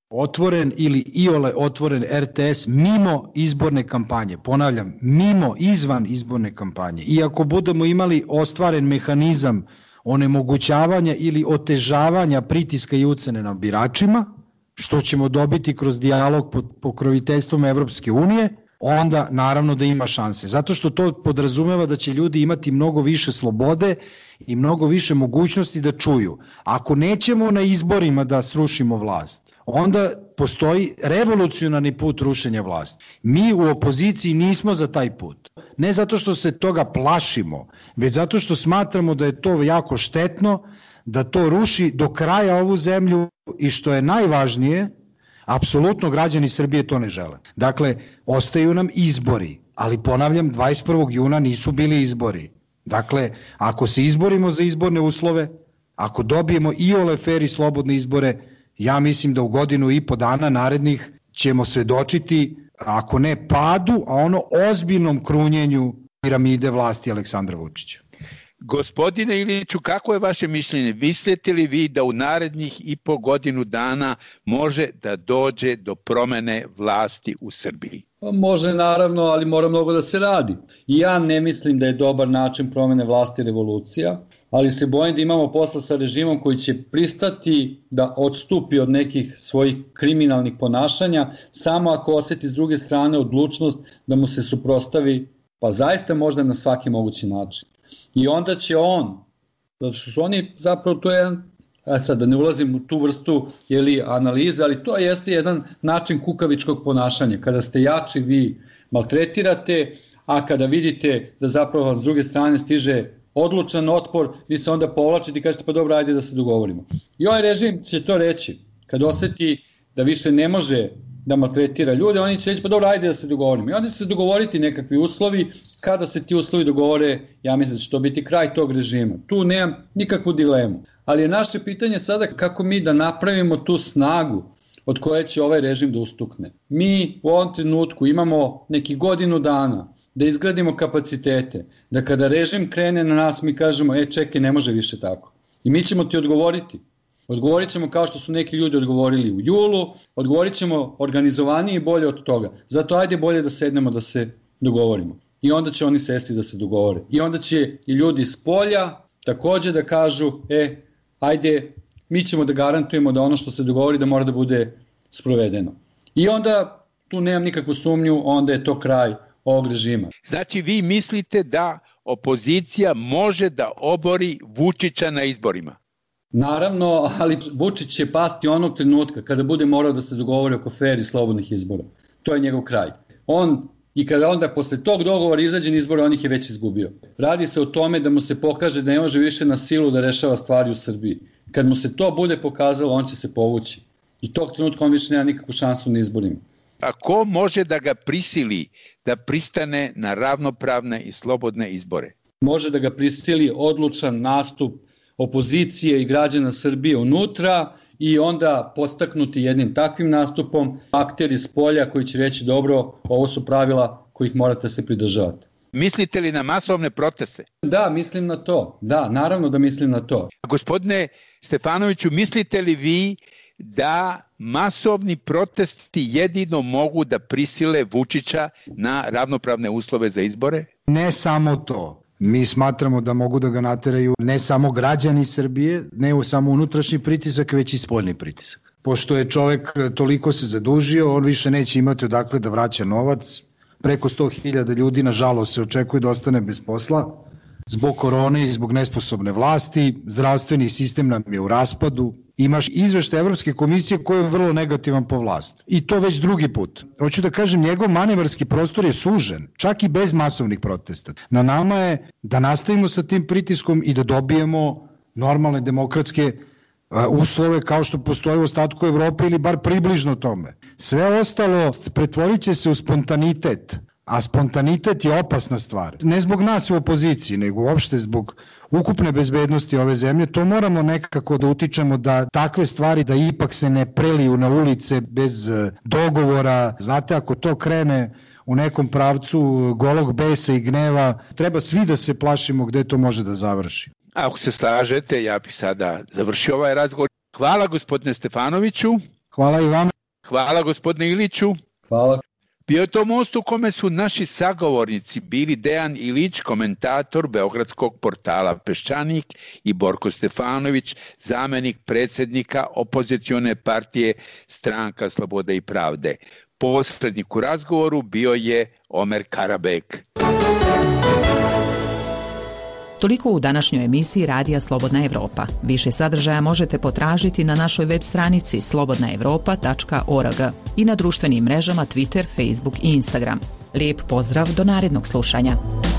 otvoren ili iole otvoren er te es mimo izborne kampanje. Ponavljam, mimo, izvan izborne kampanje. I ako budemo imali ostvaren mehanizam onemogućavanja ili otežavanja pritiska i ucene na biračima, što ćemo dobiti kroz dijalog pod pokroviteljstvom Evropske unije, onda naravno da ima šanse. Zato što to podrazumeva da će ljudi imati mnogo više slobode i mnogo više mogućnosti da čuju. Ako nećemo na izborima da srušimo vlast, onda postoji revolucionarni put rušenja vlasti. Mi u opoziciji nismo za taj put. Ne zato što se toga plašimo, već zato što smatramo da je to jako štetno, da to ruši do kraja ovu zemlju i što je najvažnije, apsolutno građani Srbije to ne žele. Dakle, ostaju nam izbori, ali ponavljam, dvadeset prvog juna nisu bili izbori. Dakle, ako se izborimo za izborne uslove, ako dobijemo iole fer i slobodne izbore, ja mislim da u godinu i po dana narednih ćemo svedočiti, ako ne padu, a ono ozbiljnom krunjenju piramide vlasti Aleksandra Vučića. Gospodine Iliću, kako je vaše mišljenje? Mislite li vi da u narednih i po godinu dana može da dođe do promene vlasti u Srbiji? Može naravno, ali mora mnogo da se radi. I ja ne mislim da je dobar način promene vlasti revolucija, ali se bojim da imamo posla sa režimom koji će pristati da odstupi od nekih svojih kriminalnih ponašanja, samo ako oseti s druge strane odlučnost da mu se suprostavi, pa zaista možda na svaki mogući način. I onda će on, zato što su oni zapravo, to je, a sad da ne ulazim u tu vrstu jeli, analize, ali to jeste jedan način kukavičkog ponašanja. Kada ste jači, vi maltretirate, a kada vidite da zapravo s druge strane stiže odlučan otpor, vi se onda povlačite i kažete pa dobro, ajde da se dogovorimo. I ovaj režim će to reći, kad oseti da više ne može da maltretira ljude, oni će reći pa dobro, ajde da se dogovorimo. I onda će se dogovoriti nekakvi uslovi, kada se ti uslovi dogovore, ja mislim da će to biti kraj tog režima. Tu nemam nikakvu dilemu. Ali je naše pitanje sada kako mi da napravimo tu snagu od koje će ovaj režim da ustukne. Mi u ovom trenutku imamo neki godinu dana da izgradimo kapacitete, da kada režim krene na nas mi kažemo e čekaj, ne može više tako. I mi ćemo ti odgovoriti. Odgovorit ćemo kao što su neki ljudi odgovorili u julu, odgovorit ćemo organizovanije i bolje od toga. Zato ajde bolje da sednemo da se dogovorimo. I onda će oni sesti da se dogovore. I onda će i ljudi iz polja takođe da kažu, e, ajde, mi ćemo da garantujemo da ono što se dogovori da mora da bude sprovedeno. I onda, tu nemam nikakvu sumnju, onda je to kraj ovog režima. Znači vi mislite da opozicija može da obori Vučića na izborima? Naravno, ali Vučić će pasti onog trenutka kada bude morao da se dogovori oko fer i slobodnih izbora. To je njegov kraj. On, i kada onda posle tog dogovora izađe na izbore, on ih je već izgubio. Radi se o tome da mu se pokaže da ne može više na silu da rešava stvari u Srbiji. Kad mu se to bude pokazalo, on će se povući. I tog trenutka on više nema nikakvu šansu na izborima. A ko može da ga prisili da pristane na ravnopravne i slobodne izbore? Može da ga prisili odlučan nastup opozicije i građana Srbije unutra i onda postaknuti jednim takvim nastupom akteri s polja koji će reći dobro, ovo su pravila kojih morate se pridržavati. Mislite li na masovne proteste? Da, mislim na to. Da, naravno da mislim na to. Gospodine Stefanoviću, mislite li vi da masovni protesti jedino mogu da prisile Vučića na ravnopravne uslove za izbore? Ne samo to. Mi smatramo da mogu da ga nateraju ne samo građani Srbije, ne samo unutrašnji pritisak, već i spoljni pritisak. Pošto je čovek toliko se zadužio, on više neće imati odakle da vraća novac. Preko sto hiljada ljudi, nažalost, se očekuje da ostane bez posla zbog korone i zbog nesposobne vlasti. Zdravstveni sistem nam je u raspadu. Imaš izveštaj Evropske komisije koji je vrlo negativan po vlast. I to već drugi put. Hoću da kažem, njegov manevarski prostor je sužen, čak i bez masovnih protesta. Na nama je da nastavimo sa tim pritiskom i da dobijemo normalne demokratske uslove kao što postoje u ostatku Evrope ili bar približno tome. Sve ostalo pretvorit će se u spontanitet, a spontanitet je opasna stvar. Ne zbog nas u opoziciji, nego uopšte zbog ukupne bezbednosti ove zemlje. To moramo nekako da utičemo da takve stvari da ipak se ne preliju na ulice bez dogovora. Znate, ako to krene u nekom pravcu golog besa i gneva, treba svi da se plašimo gde to može da završi. Ako se slažete, ja bih sada završio ovaj razgovor. Hvala gospodine Stefanoviću. Hvala i vama. Hvala gospodine Iliću. Hvala. Bio je to most u kome su naši sagovornici bili Dejan Ilić, komentator beogradskog portala Peščanik, i Borko Stefanović, zamenik predsjednika opozicione partije Stranka slobode i pravde. Posrednik u razgovoru bio je Omer Karabek. Toliko u današnjoj emisiji Radija Slobodna Evropa. Više sadržaja možete potražiti na našoj web stranici slobodna evropa tačka org i na društvenim mrežama Twitter, Facebook i Instagram. Lijep pozdrav do narednog slušanja.